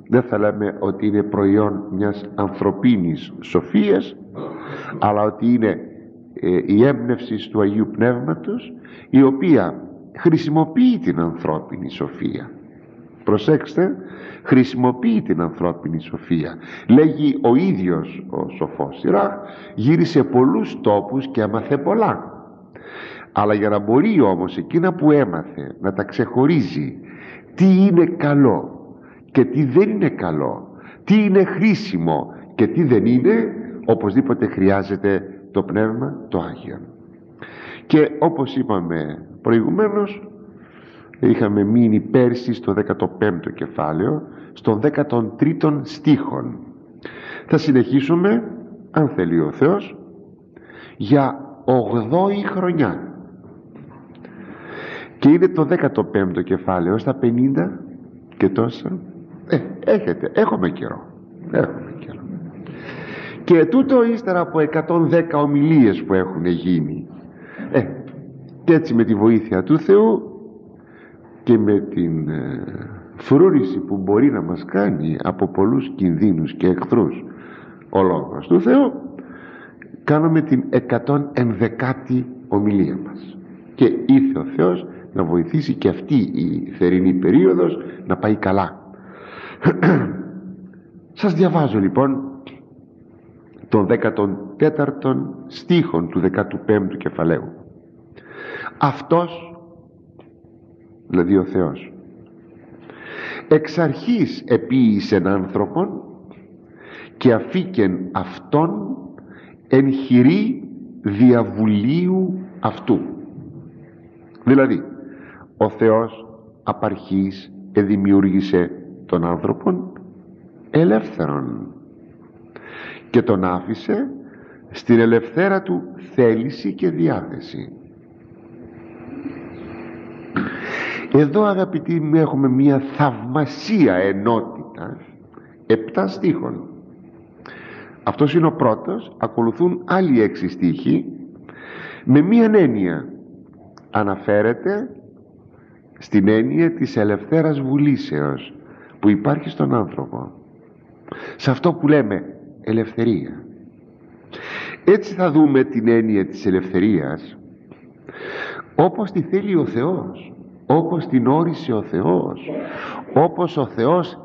A: δεν θα λέμε ότι είναι προϊόν μιας ανθρωπίνης σοφίας, αλλά ότι είναι η έμπνευση του Αγίου Πνεύματος, η οποία χρησιμοποιεί την ανθρώπινη σοφία. Προσέξτε, χρησιμοποιεί την ανθρώπινη σοφία. Λέγει ο ίδιος ο σοφός Σιράχ, γύρισε πολλούς τόπους και έμαθε πολλά. Αλλά για να μπορεί όμως εκείνα που έμαθε να τα ξεχωρίζει, τι είναι καλό και τι δεν είναι καλό, τι είναι χρήσιμο και τι δεν είναι, οπωσδήποτε χρειάζεται το Πνεύμα το Άγιο. Και όπως είπαμε προηγουμένως, είχαμε μείνει πέρσι στο 15ο κεφάλαιο, στον 13ο στίχον. Θα συνεχίσουμε, αν θέλει ο Θεός, για 8η χρονιά. Και είναι το 15ο κεφάλαιο, στα 50 και τόσα. Έχουμε καιρό. Και τούτο ύστερα από 110 ομιλίες που έχουν γίνει. Και έτσι με τη βοήθεια του Θεού και με την φρούρηση που μπορεί να μας κάνει από πολλούς κινδύνους και εχθρούς ο Λόγος του Θεού, κάνουμε την 111η ομιλία μας. Και ήρθε ο Θεός να βοηθήσει και αυτή η θερινή περίοδος να πάει καλά. Σας διαβάζω λοιπόν τον 14ο στίχον του 15ου κεφαλαίου. Αυτός, δηλαδή ο Θεός, εξ αρχής επίησεν άνθρωπον και αφήκεν αυτόν εν χειρή διαβουλίου αυτού. Δηλαδή ο Θεός απ' αρχής εδημιούργησε τον άνθρωπον ελεύθερον και τον άφησε στην ελευθέρα του θέληση και διάθεση. Εδώ, αγαπητοί μου, έχουμε μια θαυμασία ενότητα 7 στίχων. Αυτός είναι ο πρώτος, ακολουθούν άλλοι 6 στίχοι με μία έννοια. Αναφέρεται στην έννοια της ελευθέρας βουλήσεως που υπάρχει στον άνθρωπο, σε αυτό που λέμε ελευθερία. Έτσι θα δούμε την έννοια της ελευθερίας όπως τη θέλει ο Θεός, όπως την όρισε ο Θεός, όπως ο Θεός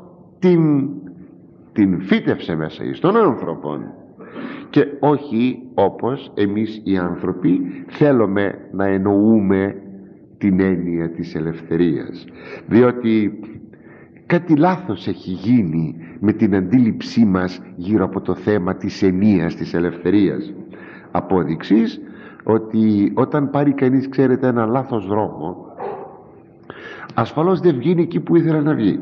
A: την φύτευσε μέσα στον άνθρωπο, και όχι όπως εμείς οι άνθρωποι θέλουμε να εννοούμε την έννοια της ελευθερίας, διότι κάτι λάθος έχει γίνει με την αντίληψή μας γύρω από το θέμα της ενίας της ελευθερίας. Απόδειξης ότι όταν πάρει κανείς, ξέρετε, ένα λάθος δρόμο, ασφαλώς δεν βγαίνει εκεί που ήθελε να βγει.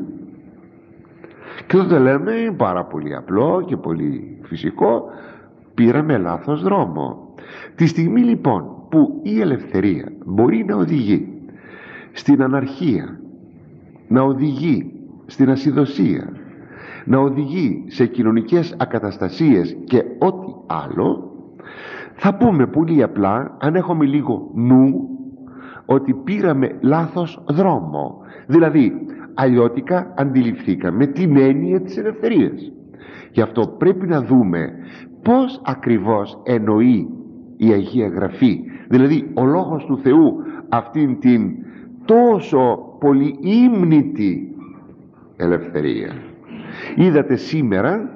A: Και τότε λέμε, πάρα πολύ απλό και πολύ φυσικό, πήραμε λάθος δρόμο. Τη στιγμή λοιπόν που η ελευθερία μπορεί να οδηγεί στην αναρχία, να οδηγεί στην ασυδοσία, να οδηγεί σε κοινωνικές ακαταστασίες και ό,τι άλλο, θα πούμε πολύ απλά, αν έχουμε λίγο νου, ότι πήραμε λάθος δρόμο. Δηλαδή αλλιώτικα αντιληφθήκαμε την έννοια της ελευθερίας. Γι' αυτό πρέπει να δούμε πώς ακριβώς εννοεί η Αγία Γραφή, δηλαδή ο Λόγος του Θεού, αυτήν την τόσο πολύ ύμνητη ελευθερία. Είδατε σήμερα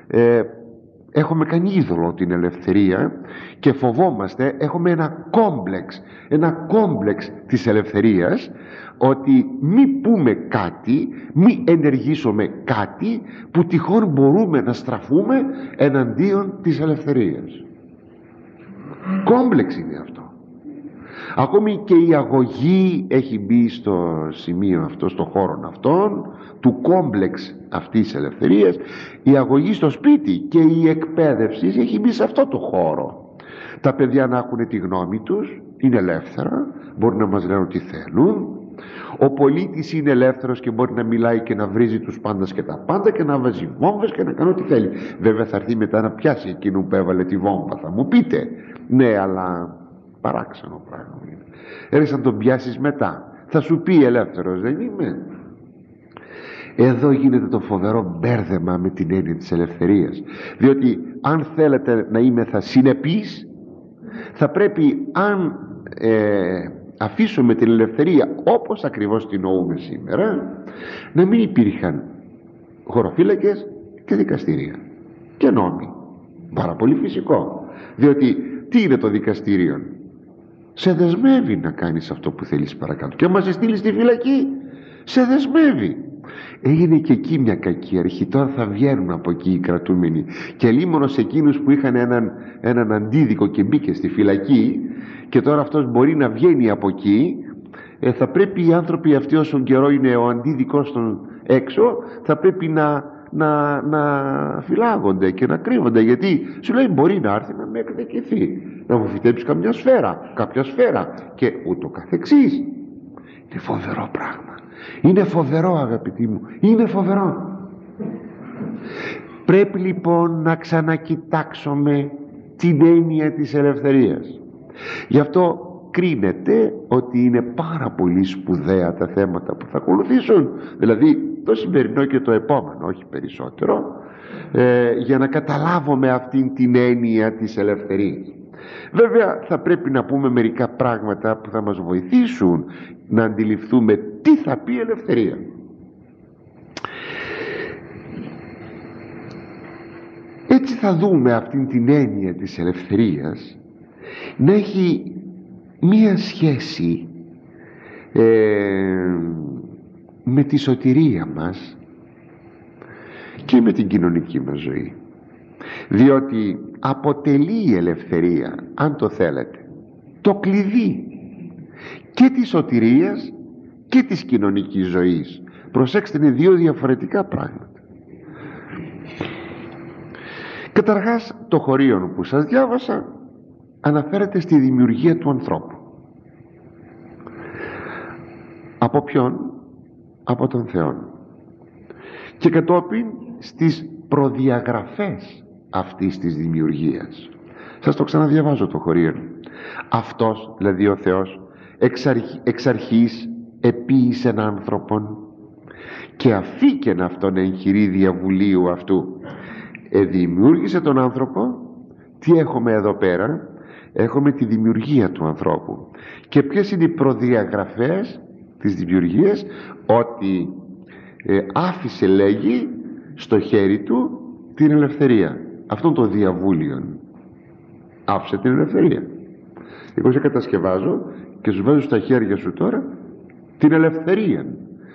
A: έχουμε κάνει είδωλο την ελευθερία και φοβόμαστε, έχουμε ένα κόμπλεξ της ελευθερίας, ότι μη πούμε κάτι, μη ενεργήσουμε κάτι που τυχόν μπορούμε να στραφούμε εναντίον της ελευθερίας. Κόμπλεξ είναι αυτό. Ακόμη και η αγωγή έχει μπει στο σημείο αυτό, στο χώρο αυτόν του κόμπλεξ αυτής της ελευθερίας. Η αγωγή στο σπίτι και η εκπαίδευση έχει μπει σε αυτό το χώρο. Τα παιδιά να έχουν τη γνώμη τους, είναι ελεύθερα, μπορεί να μας λένε ό,τι θέλουν. Ο πολίτης είναι ελεύθερος και μπορεί να μιλάει και να βρίζει τους πάντας και τα πάντα και να βάζει βόμβες και να κάνει ό,τι θέλει. Βέβαια θα έρθει μετά να πιάσει εκείνο που έβαλε τη βόμβα, θα μου πείτε. Ναι, αλλά παράξενο πράγμα είναι. Έρχεσαι να τον πιάσεις μετά, θα σου πει ελεύθερος δεν είμαι. Εδώ γίνεται το φοβερό μπέρδεμα με την έννοια της ελευθερίας, διότι αν θέλετε να είμεθα συνεπείς, θα πρέπει, αν αφήσουμε την ελευθερία όπως ακριβώς την νοούμε σήμερα, να μην υπήρχαν χωροφύλακες και δικαστήρια και νόμοι. Πάρα πολύ φυσικό, διότι τι είναι το δικαστήριο? Σε δεσμεύει να κάνεις αυτό που θέλεις παρακάτω, και άμα σε στείλει στη φυλακή σε δεσμεύει. Έγινε και εκεί μια κακή αρχή. Τώρα θα βγαίνουν από εκεί οι κρατούμενοι, και λίμωνο σε εκείνους που είχαν έναν αντίδικο και μπήκε στη φυλακή, και τώρα αυτός μπορεί να βγαίνει από εκεί. Θα πρέπει οι άνθρωποι αυτοί, όσον καιρό είναι ο αντίδικος των έξω, θα πρέπει να φυλάγονται και να κρύβονται, γιατί σου λέει μπορεί να έρθει να με εκδικηθεί, να μου φυτέψει κάποια σφαίρα και ούτω καθεξής. Είναι φοβερό πράγμα. Είναι φοβερό, αγαπητοί μου, είναι φοβερό. Πρέπει λοιπόν να ξανακοιτάξουμε την έννοια της ελευθερίας. Γι' αυτό κρίνεται ότι είναι πάρα πολύ σπουδαία τα θέματα που θα ακολουθήσουν, δηλαδή το σημερινό και το επόμενο, όχι περισσότερο, για να καταλάβουμε αυτήν την έννοια της ελευθερίας. Βέβαια θα πρέπει να πούμε μερικά πράγματα που θα μας βοηθήσουν να αντιληφθούμε τι θα πει ελευθερία. Έτσι θα δούμε αυτήν την έννοια της ελευθερίας να έχει μία σχέση με τη σωτηρία μας και με την κοινωνική μας ζωή, διότι αποτελεί η ελευθερία, αν το θέλετε, το κλειδί και της σωτηρίας και της κοινωνικής ζωής. Προσέξτε, είναι δύο διαφορετικά πράγματα. Καταρχάς, το χωρίον που σας διάβασα αναφέρεται στη δημιουργία του ανθρώπου. Από ποιον? Από τον Θεό. Και κατόπιν στις προδιαγραφές αυτής της δημιουργίας. Σας το ξαναδιαβάζω το χωρίον. Αυτός, δηλαδή ο Θεός, εξ αρχής επίησεν άνθρωπον και αφήκεν αυτόν εγχειρίδια βουλίου αυτού. Δημιούργησε τον άνθρωπο. Τι έχουμε εδώ πέρα? Έχουμε τη δημιουργία του ανθρώπου. Και ποιες είναι οι προδιαγραφές της δημιουργίας? Ότι άφησε, λέγει, στο χέρι του την ελευθερία. Αυτόν το διαβούλιο. Άφησε την ελευθερία. Εγώ σε κατασκευάζω και σου βάζω στα χέρια σου τώρα την ελευθερία.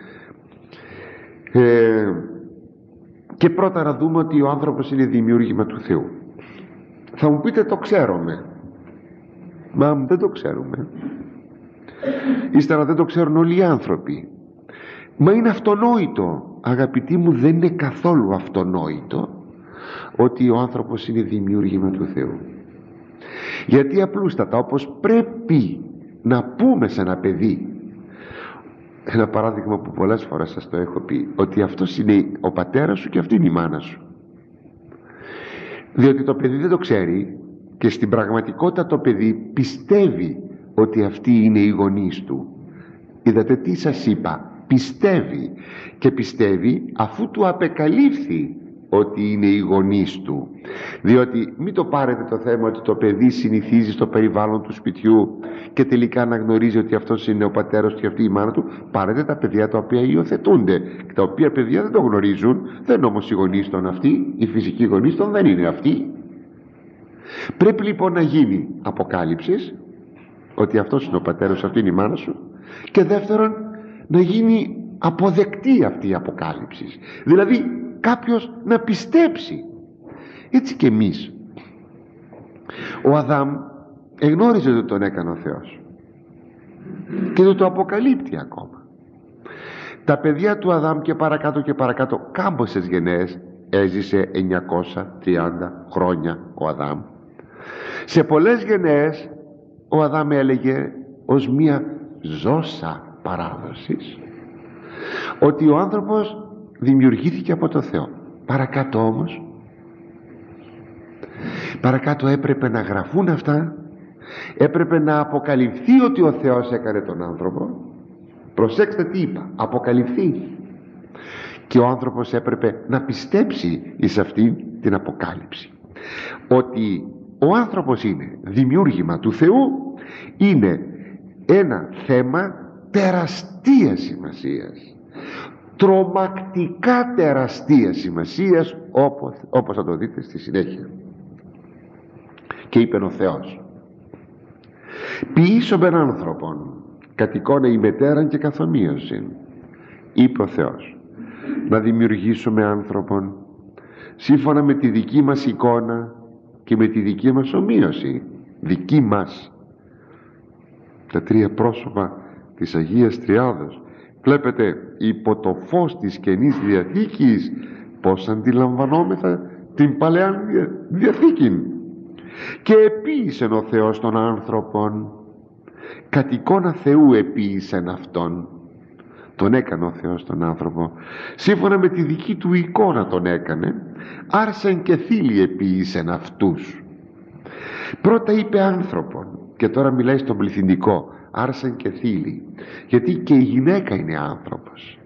A: Και πρώτα να δούμε ότι ο άνθρωπος είναι δημιούργημα του Θεού. Θα μου πείτε, το ξέρουμε. Μα δεν το ξέρουμε. Ύστερα δεν το ξέρουν όλοι οι άνθρωποι. Μα είναι αυτονόητο, αγαπητοί μου, δεν είναι καθόλου αυτονόητο ότι ο άνθρωπος είναι δημιούργημα του Θεού. Γιατί απλούστατα, όπως πρέπει να πούμε σε ένα παιδί, ένα παράδειγμα που πολλές φορές σας το έχω πει, ότι αυτός είναι ο πατέρας σου και αυτή είναι η μάνα σου, διότι το παιδί δεν το ξέρει, και στην πραγματικότητα το παιδί πιστεύει ότι αυτοί είναι οι γονείς του. Είδατε τι σας είπα? Πιστεύει, και πιστεύει αφού του απεκαλύφθη ότι είναι οι γονείς του. Διότι μην το πάρετε το θέμα ότι το παιδί συνηθίζει στο περιβάλλον του σπιτιού και τελικά αναγνωρίζει ότι αυτός είναι ο πατέρας του και αυτή η μάνα του. Πάρετε τα παιδιά τα οποία υιοθετούνται, τα οποία παιδιά δεν το γνωρίζουν, δεν είναι όμως οι γονείς των αυτοί, οι φυσικοί γονείς των δεν είναι αυτοί. Πρέπει λοιπόν να γίνει αποκάλυψη ότι αυτός είναι ο πατέρας, αυτή είναι η μάνα σου, και δεύτερον να γίνει αποδεκτή αυτή η αποκάλυψη, δηλαδή κάποιος να πιστέψει. Έτσι και εμείς. Ο Αδάμ εγνώριζε ότι τον έκανε ο Θεός και δεν το αποκαλύπτει ακόμα. Τα παιδιά του Αδάμ και παρακάτω και παρακάτω, κάμποσες γενναίες έζησε, 930 χρόνια ο Αδάμ. Σε πολλές γενναίες ο Αδάμ έλεγε ως μία ζώσα παράδοσης ότι ο άνθρωπος δημιουργήθηκε από το Θεό. Παρακάτω όμως, παρακάτω έπρεπε να γραφούν αυτά, έπρεπε να αποκαλυφθεί ότι ο Θεός έκανε τον άνθρωπο. Προσέξτε τι είπα, αποκαλυφθεί. και ο άνθρωπος έπρεπε να πιστέψει εις αυτήν την αποκάλυψη, ότι ο άνθρωπος είναι δημιούργημα του Θεού, είναι ένα θέμα τεραστίας σημασίας, τρομακτικά τεραστίας σημασίας, όπως θα το δείτε στη συνέχεια. Και είπε ο Θεός: ποιήσομεν άνθρωπον κατ' εικόνα ημετέραν και καθομοίωσιν. Είπε ο Θεός: να δημιουργήσουμε άνθρωπον σύμφωνα με τη δική μας εικόνα και με τη δική μας ομοίωση. Δική μας, τα τρία πρόσωπα της Αγίας Τριάδος. Βλέπετε υπό το φως της Καινής Διαθήκης πως αντιλαμβανόμεθα την Παλαιά Διαθήκη. Και επίησεν ο Θεός τον άνθρωπον, κατ' εικόνα Θεού επίησεν αυτόν. Τον έκανε ο Θεός τον άνθρωπο, σύμφωνα με τη δική του εικόνα τον έκανε, άρσεν και θήλοι επίησεν αυτούς. Πρώτα είπε άνθρωπον και τώρα μιλάει στον πληθυντικό, άρσεν και θήλοι, γιατί και η γυναίκα είναι άνθρωπος,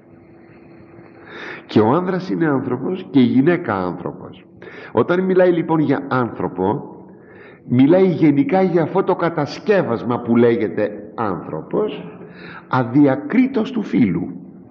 A: και ο άνδρας είναι άνθρωπος και η γυναίκα άνθρωπος. Όταν μιλάει λοιπόν για άνθρωπο, μιλάει γενικά για αυτό το κατασκεύασμα που λέγεται άνθρωπος, αδιακρίτως του φύλου.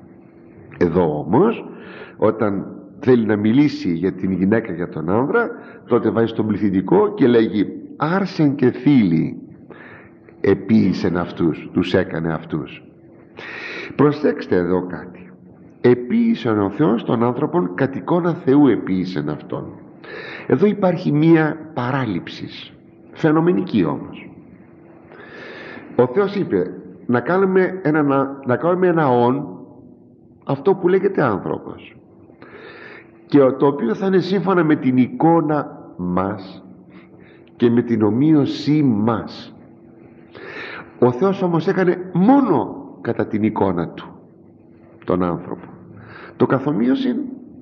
A: Εδώ όμως, όταν θέλει να μιλήσει για την γυναίκα, για τον άνδρα, τότε βάζει στον πληθυντικό και λέγει άρσεν και θήλοι επίησεν αυτούς, τους έκανε αυτούς. Προσέξτε εδώ κάτι. Επίησεν ο Θεός τον άνθρωπον, κατ' εικόνα Θεού επίησεν αυτόν. Εδώ υπάρχει μία παράληψη, φαινομενική όμως. Ο Θεός είπε να κάνουμε ένα όν, αυτό που λέγεται άνθρωπος, και το οποίο θα είναι σύμφωνα με την εικόνα μας και με την ομοίωσή μας. Ο Θεός όμως έκανε μόνο κατά την εικόνα του τον άνθρωπο. Το καθομοίωση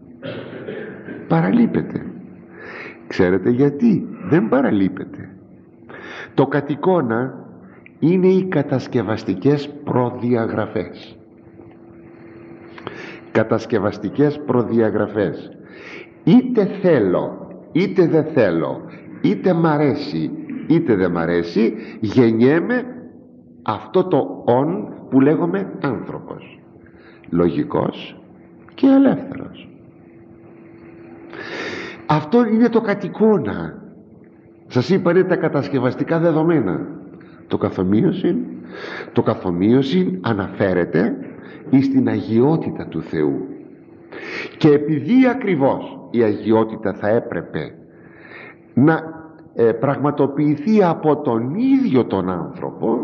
A: παραλείπεται. Ξέρετε γιατί δεν παραλείπεται? Το κατ' εικόνα είναι οι κατασκευαστικές προδιαγραφές. Κατασκευαστικές προδιαγραφές. Είτε θέλω είτε δεν θέλω, είτε μ' αρέσει είτε δεν μ' αρέσει, γεννιέμαι αυτό το «ον» που λέγομαι άνθρωπος, λογικός και ελεύθερος. Αυτό είναι το κατ' εικόνα. Σας είπα, είναι τα κατασκευαστικά δεδομένα. Το καθομοίωση αναφέρεται στην αγιότητα του Θεού, και επειδή ακριβώς η αγιότητα θα έπρεπε να πραγματοποιηθεί από τον ίδιο τον άνθρωπο,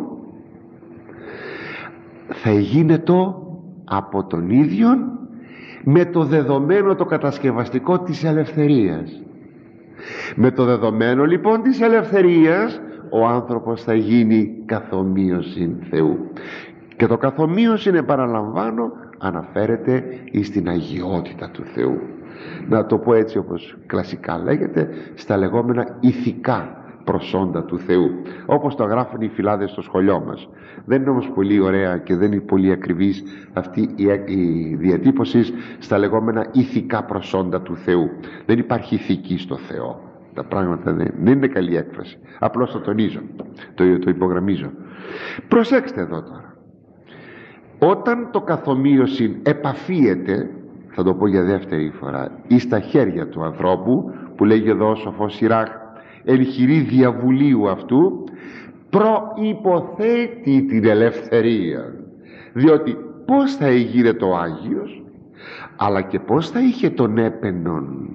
A: θα γίνεται από τον ίδιο με το δεδομένο το κατασκευαστικό της ελευθερίας. Με το δεδομένο λοιπόν της ελευθερίας ο άνθρωπος θα γίνει καθομοίωση Θεού. Και το καθομοίωση, επαναλαμβάνω, αναφέρεται στην αγιότητα του Θεού. Να το πω έτσι όπως κλασικά λέγεται, στα λεγόμενα ηθικά προσόντα του Θεού, όπως το γράφουν οι φυλάδες στο σχολείο μας. Δεν είναι όμως πολύ ωραία και δεν είναι πολύ ακριβής αυτή η διατύπωση στα λεγόμενα ηθικά προσόντα του Θεού. Δεν υπάρχει ηθική στο Θεό. Τα πράγματα δεν είναι καλή έκφραση. Απλώς το τονίζω, το υπογραμμίζω. Προσέξτε εδώ τώρα. Όταν το καθομοίωση επαφίεται, θα το πω για δεύτερη φορά, ή στα χέρια του ανθρώπου, που λέγει εδώ ο σοφός Σιράχ, εν χειρή διαβουλίου αυτού, προϋποθέτει την ελευθερία. Διότι πώς θα εγίνεται ο Άγιος, αλλά και πώς θα είχε τον έπαινον,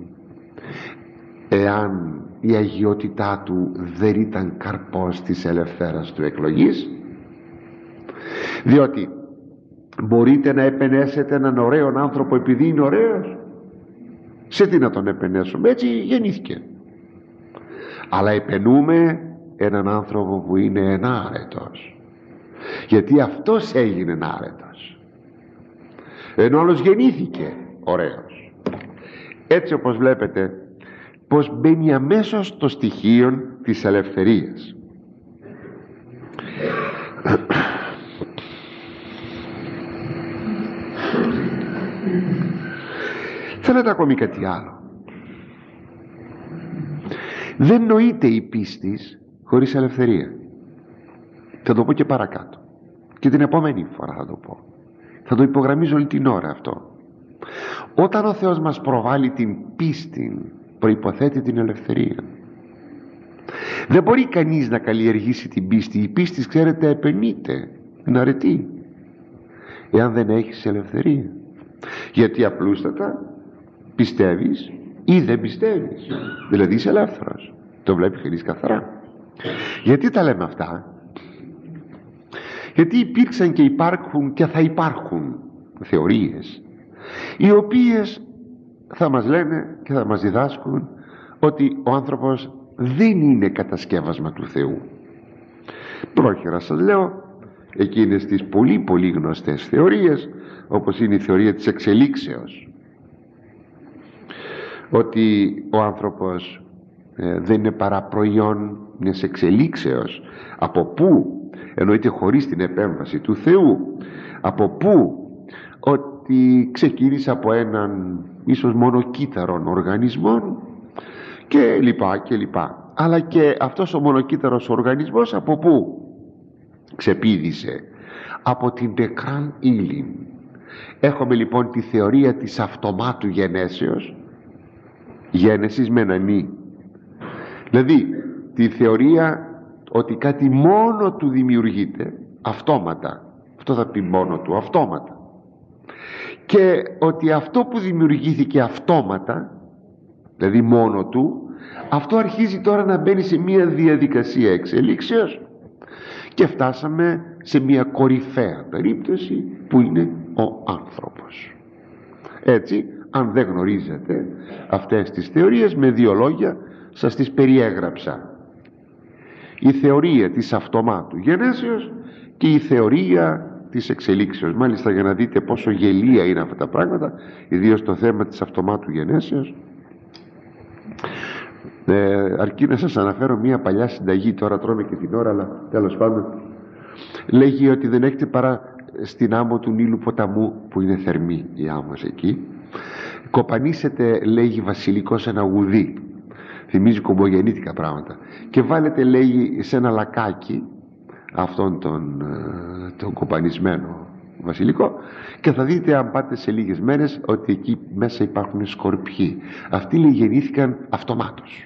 A: εάν η αγιότητά του δεν ήταν καρπός της ελευθέρας του εκλογής. Διότι μπορείτε να επενέσετε έναν ωραίον άνθρωπο επειδή είναι ωραίος? Σε τι να τον επενέσουμε? Έτσι γεννήθηκε. Αλλά επενούμε έναν άνθρωπο που είναι ενάρετος, γιατί αυτός έγινε ενάρετος, ενώ άλλος γεννήθηκε ωραίος. Έτσι όπως βλέπετε πως μπαίνει αμέσως το στοιχείο της ελευθερίας. Θέλετε ακόμη κάτι άλλο? Δεν νοείται η πίστη χωρίς ελευθερία. Θα το πω και παρακάτω, και την επόμενη φορά θα το πω. Θα το υπογραμμίζω όλη την ώρα αυτό. Όταν ο Θεός μας προβάλλει την πίστη, προϋποθέτει την ελευθερία. Δεν μπορεί κανείς να καλλιεργήσει την πίστη. Η πίστη, ξέρετε, επενείται, είναι αρετή, εάν δεν έχεις ελευθερία. Γιατί απλούστατα πιστεύεις ή δεν πιστεύεις, δηλαδή είσαι ελεύθερος. Το βλέπει κανείς καθαρά. Γιατί τα λέμε αυτά? Γιατί υπήρξαν και υπάρχουν και θα υπάρχουν θεωρίες οι οποίες θα μας λένε και θα μας διδάσκουν ότι ο άνθρωπος δεν είναι κατασκεύασμα του Θεού. Πρόχειρα σας λέω εκείνες τις πολύ πολύ γνωστές θεωρίες, όπως είναι η θεωρία της εξελίξεως, ότι ο άνθρωπος δεν είναι παρά προϊόν μιας εξελίξεως. Από πού? Εννοείται χωρίς την επέμβαση του Θεού. Από πού? Ότι ξεκίνησε από έναν ίσως μονοκύτταρον οργανισμό και λοιπά και λοιπά. Αλλά και αυτός ο μονοκύτταρος οργανισμός από πού ξεπήδησε? Από την νεκράν ύλην. Έχουμε λοιπόν τη θεωρία της αυτομάτου γενέσεως, γένεσης με έναν ή. Δηλαδή τη θεωρία ότι κάτι μόνο του δημιουργείται αυτόματα. Αυτό θα πει μόνο του, αυτόματα. Και ότι αυτό που δημιουργήθηκε αυτόματα, δηλαδή μόνο του, αυτό αρχίζει τώρα να μπαίνει σε μια διαδικασία εξελίξεως και φτάσαμε σε μια κορυφαία περίπτωση που είναι ο άνθρωπος. Έτσι, αν δεν γνωρίζετε αυτές τις θεωρίες, με δύο λόγια σας τις περιέγραψα. Η θεωρία της αυτομάτου γενέσεως και η θεωρία της εξελίξεως. Μάλιστα, για να δείτε πόσο γελία είναι αυτά τα πράγματα, ιδίως το θέμα της αυτομάτου γενέσεως, αρκεί να σας αναφέρω μια παλιά συνταγή. Τώρα τρώμε και την ώρα, αλλά τέλος πάντων, λέγει ότι δεν έχετε παρά στην άμμο του Νείλου ποταμού, που είναι θερμή η άμμος εκεί, κοπανίσετε, λέγει, βασιλικό σε ένα γουδί, θυμίζει κομπογεννήτικα πράγματα, και βάλετε, λέγει, σε ένα λακάκι αυτόν τον κοπανισμένο βασιλικό, και θα δείτε, αν πάτε σε λίγες μέρες, ότι εκεί μέσα υπάρχουν σκορπιοί. Αυτοί, λέει, γεννήθηκαν αυτομάτως.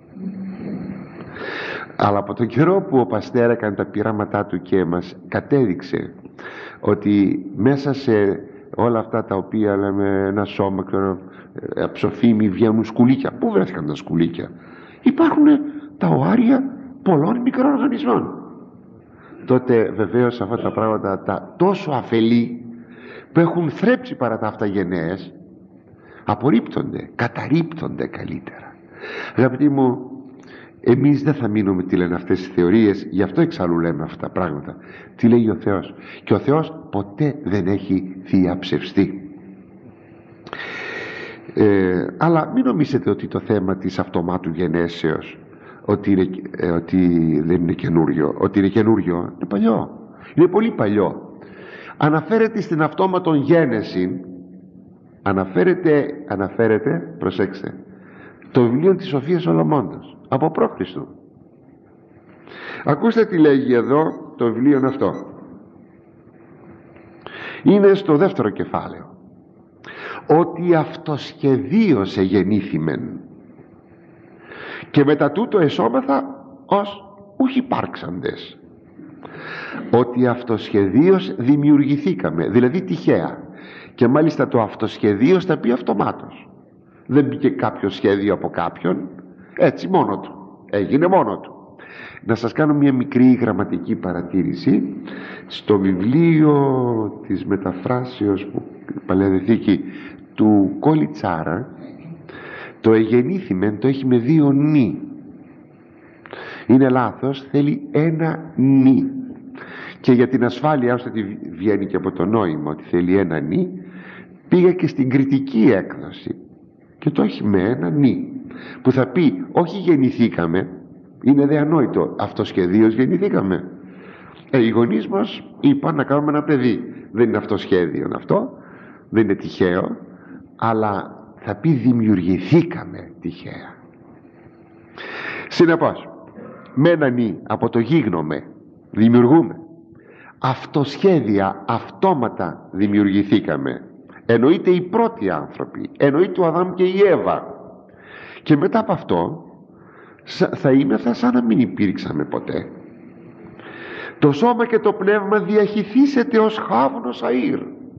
A: Αλλά από τον καιρό που ο Παστέρ έκανε τα πειράματά του και μας κατέδειξε ότι μέσα σε όλα αυτά τα οποία λέμε ένα σώμα, ψοφίμι, βγαίνουν σκουλίκια. Πού βρέθηκαν τα σκουλίκια? Υπάρχουν τα οάρια πολλών μικροοργανισμών. Τότε βεβαίως αυτά τα πράγματα, τα τόσο αφελή που έχουν θρέψει παρά τα αυτά γενναίες, απορρίπτονται, καταρρίπτονται καλύτερα. Αγαπητοί μου, εμείς δεν θα μείνουμε τι λένε αυτές τις θεωρίες, γι' αυτό εξάλλου λέμε αυτά τα πράγματα. Τι λέει ο Θεός? Και ο Θεός ποτέ δεν έχει διαψευστεί. Αλλά μην νομίζετε ότι το θέμα της αυτομάτου γενέσεως ότι δεν είναι καινούριο, ότι είναι καινούριο. Είναι παλιό, είναι πολύ παλιό. Αναφέρεται στην αυτόματον γένεση, αναφέρεται, προσέξτε, το βιβλίο της Σοφίας Σολομώντος από π.Χ. Ακούστε τι λέγει εδώ το βιβλίο αυτό. Είναι στο δεύτερο κεφάλαιο. Ότι αυτοσχεδίωσε γεννήθημεν και μετά τούτο εσώμεθα ως ούχ υπάρξαντες. Ότι αυτοσχεδίως δημιουργηθήκαμε, δηλαδή τυχαία, και μάλιστα το αυτοσχεδίως θα πει αυτομάτως. Δεν μπήκε κάποιο σχέδιο από κάποιον, έτσι μόνο του, έγινε μόνο του. Να σας κάνω μια μικρή γραμματική παρατήρηση. Στο βιβλίο της μεταφράσεως που Παλαιά Διαθήκη του Κολιτσάρα, το εγεννήθημεν το έχει με δύο νη. Είναι λάθος, θέλει ένα νη. Και για την ασφάλεια, ώστε ότι βγαίνει και από το νόημα ότι θέλει ένα νη, πήγα και στην κριτική έκδοση και το έχει με ένα νη, που θα πει όχι γεννηθήκαμε, είναι δε ανόητο, αυτοσχεδίως γεννηθήκαμε. Οι γονείς μας είπαν να κάνουμε ένα παιδί. Δεν είναι αυτοσχέδιο αυτό, δεν είναι τυχαίο, αλλά θα πει δημιουργηθήκαμε τυχαία. Συνεπώς, με έναν ή από το γίγνομε δημιουργούμε, αυτοσχέδια, αυτόματα δημιουργηθήκαμε. Εννοείται οι πρώτοι άνθρωποι, εννοείται ο Αδάμ και η Εύα, και μετά από αυτό θα είμεθα σαν να μην υπήρξαμε ποτέ. Το σώμα και το πνεύμα διαχυθήσεται ως χάβνος αΐρ.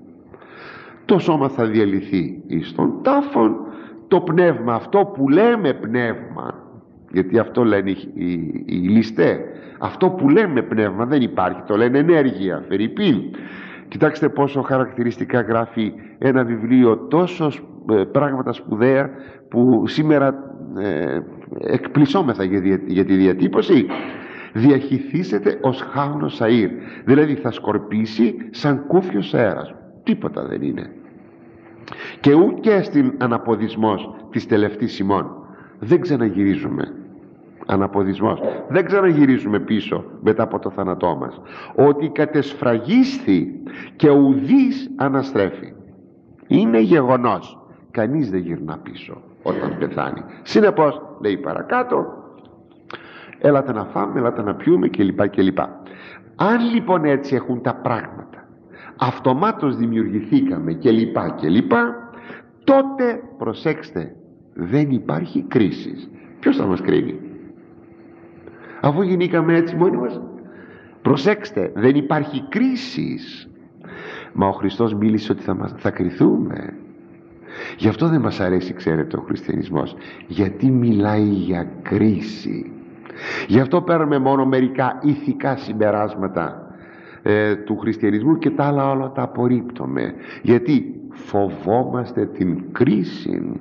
A: Το σώμα θα διαλυθεί εις τον τάφον, το πνεύμα, αυτό που λέμε πνεύμα, γιατί αυτό λένε οι ληστέ, αυτό που λέμε πνεύμα δεν υπάρχει, το λένε ενέργεια, φερειπίν. Κοιτάξτε πόσο χαρακτηριστικά γράφει ένα βιβλίο, τόσο πράγματα σπουδαία που σήμερα εκπλησόμεθα για τη διατύπωση. Διαχυθήσεται ως χάουνος αΐρ, δηλαδή θα σκορπίσει σαν κούφιος αέρας, τίποτα δεν είναι. Και ούτε στην αναποδισμός της τελευταίας ημών δεν ξαναγυρίζουμε. Αναποδισμός, δεν ξαναγυρίζουμε πίσω μετά από το θάνατό μας. Ότι κατεσφραγίσθη και ουδής αναστρέφει. Είναι γεγονός, κανείς δεν γυρνά πίσω όταν πεθάνει. Συνεπώς, λέει παρακάτω, έλατε να φάμε, έλατε να πιούμε κλπ. Αν λοιπόν έτσι έχουν τα πράγματα, αυτομάτως δημιουργηθήκαμε κλπ, τότε προσέξτε, δεν υπάρχει κρίση. Ποιος θα μας κρίνει? Αφού γεννήκαμε έτσι μόνοι μας, προσέξτε, δεν υπάρχει κρίση. Μα ο Χριστός μίλησε ότι θα κριθούμε. Γι' αυτό δεν μας αρέσει, ξέρετε, ο χριστιανισμός, γιατί μιλάει για κρίση. Γι' αυτό παίρνουμε μόνο μερικά ηθικά συμπεράσματα του χριστιανισμού και τα άλλα όλα τα απορρίπτουμε, γιατί φοβόμαστε την κρίση.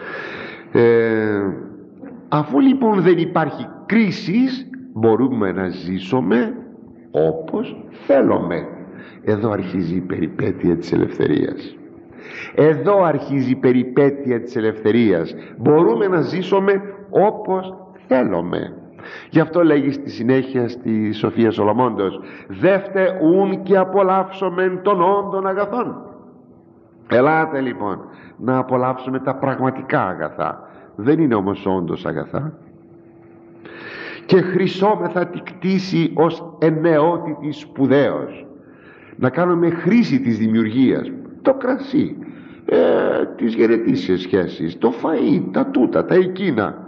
A: Αφού λοιπόν δεν υπάρχει κρίση, μπορούμε να ζήσουμε όπως θέλουμε. Εδώ αρχίζει η περιπέτεια της ελευθερίας. Εδώ αρχίζει η περιπέτεια της ελευθερίας. Μπορούμε να ζήσουμε όπως θέλουμε. Γι' αυτό λέγει στη συνέχεια στη Σοφία Σολομώντος, δεύτε ούν και απολαύσομεν των όντων αγαθών. Ελάτε λοιπόν να απολαύσουμε τα πραγματικά αγαθά, δεν είναι όμως όντως αγαθά. Και χρυσόμεθα τη κτήση ως εννεότητη σπουδαίος, να κάνουμε χρήση της δημιουργίας, το κρασί, τις γενετήσιες σχέσεις, το φαΐ, τα τούτα, τα εκείνα,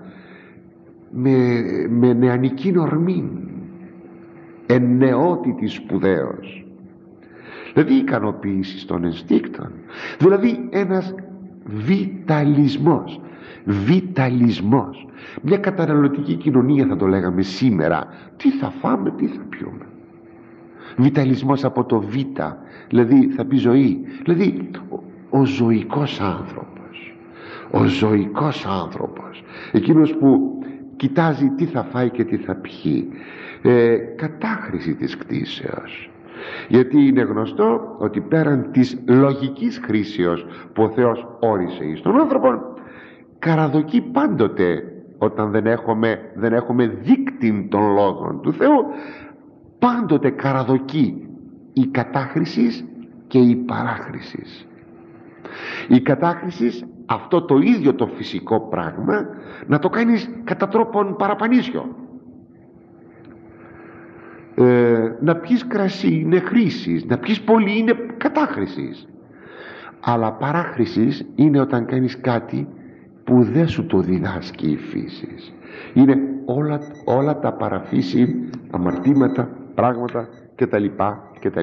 A: με νεανική ορμή, εννεότητη σπουδαίος, δηλαδή ικανοποίηση των ενστίκτων, δηλαδή ένας βιταλισμός, μια καταναλωτική κοινωνία θα το λέγαμε σήμερα. Τι θα φάμε, τι θα πιούμε. Βιταλισμός από το β, δηλαδή θα πει ζωή, δηλαδή ο ζωικός άνθρωπος, εκείνος που κοιτάζει τι θα φάει και τι θα πιει. Κατάχρηση της κτήσεως, γιατί είναι γνωστό ότι πέραν της λογικής χρήσεως που ο Θεός όρισε εις τον άνθρωπο, καραδοκεί πάντοτε όταν δεν έχουμε δίκτυν των λόγων του Θεού, πάντοτε καραδοκεί η κατάχρηση και η παράχρηση. Η κατάχρηση, αυτό το ίδιο το φυσικό πράγμα, να το κάνεις κατά τρόπον παραπανίσιο. Να πιεις κρασί είναι χρήσης, να πιεις πολύ είναι κατάχρησης. Αλλά παράχρησης είναι όταν κάνεις κάτι που δεν σου το διδάσκει η φύση. Είναι όλα τα παραφύση αμαρτήματα, πράγματα κτλ.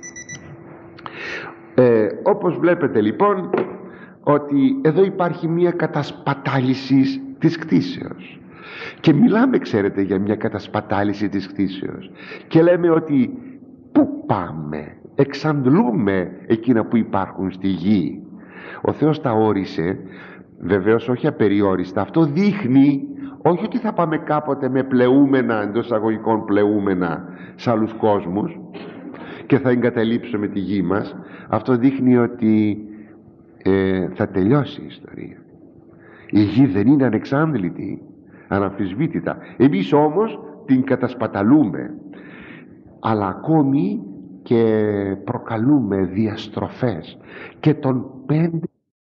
A: Όπως βλέπετε λοιπόν ότι εδώ υπάρχει μια κατασπατάληση της κτήσεως, και μιλάμε, ξέρετε, για μια κατασπατάληση της κτήσεως και λέμε ότι πού πάμε, εξαντλούμε εκείνα που υπάρχουν στη γη. Ο Θεός τα όρισε, βεβαίως όχι απεριόριστα. Αυτό δείχνει όχι ότι θα πάμε κάποτε με πλεούμενα, εντός αγωγικών πλεούμενα, σε άλλους κόσμους και θα εγκαταλείψουμε τη γη μας. Αυτό δείχνει ότι θα τελειώσει η ιστορία. Η γη δεν είναι ανεξάντλητη, αναμφισβήτητα. Εμείς όμως την κατασπαταλούμε, αλλά ακόμη και προκαλούμε διαστροφές, και των 5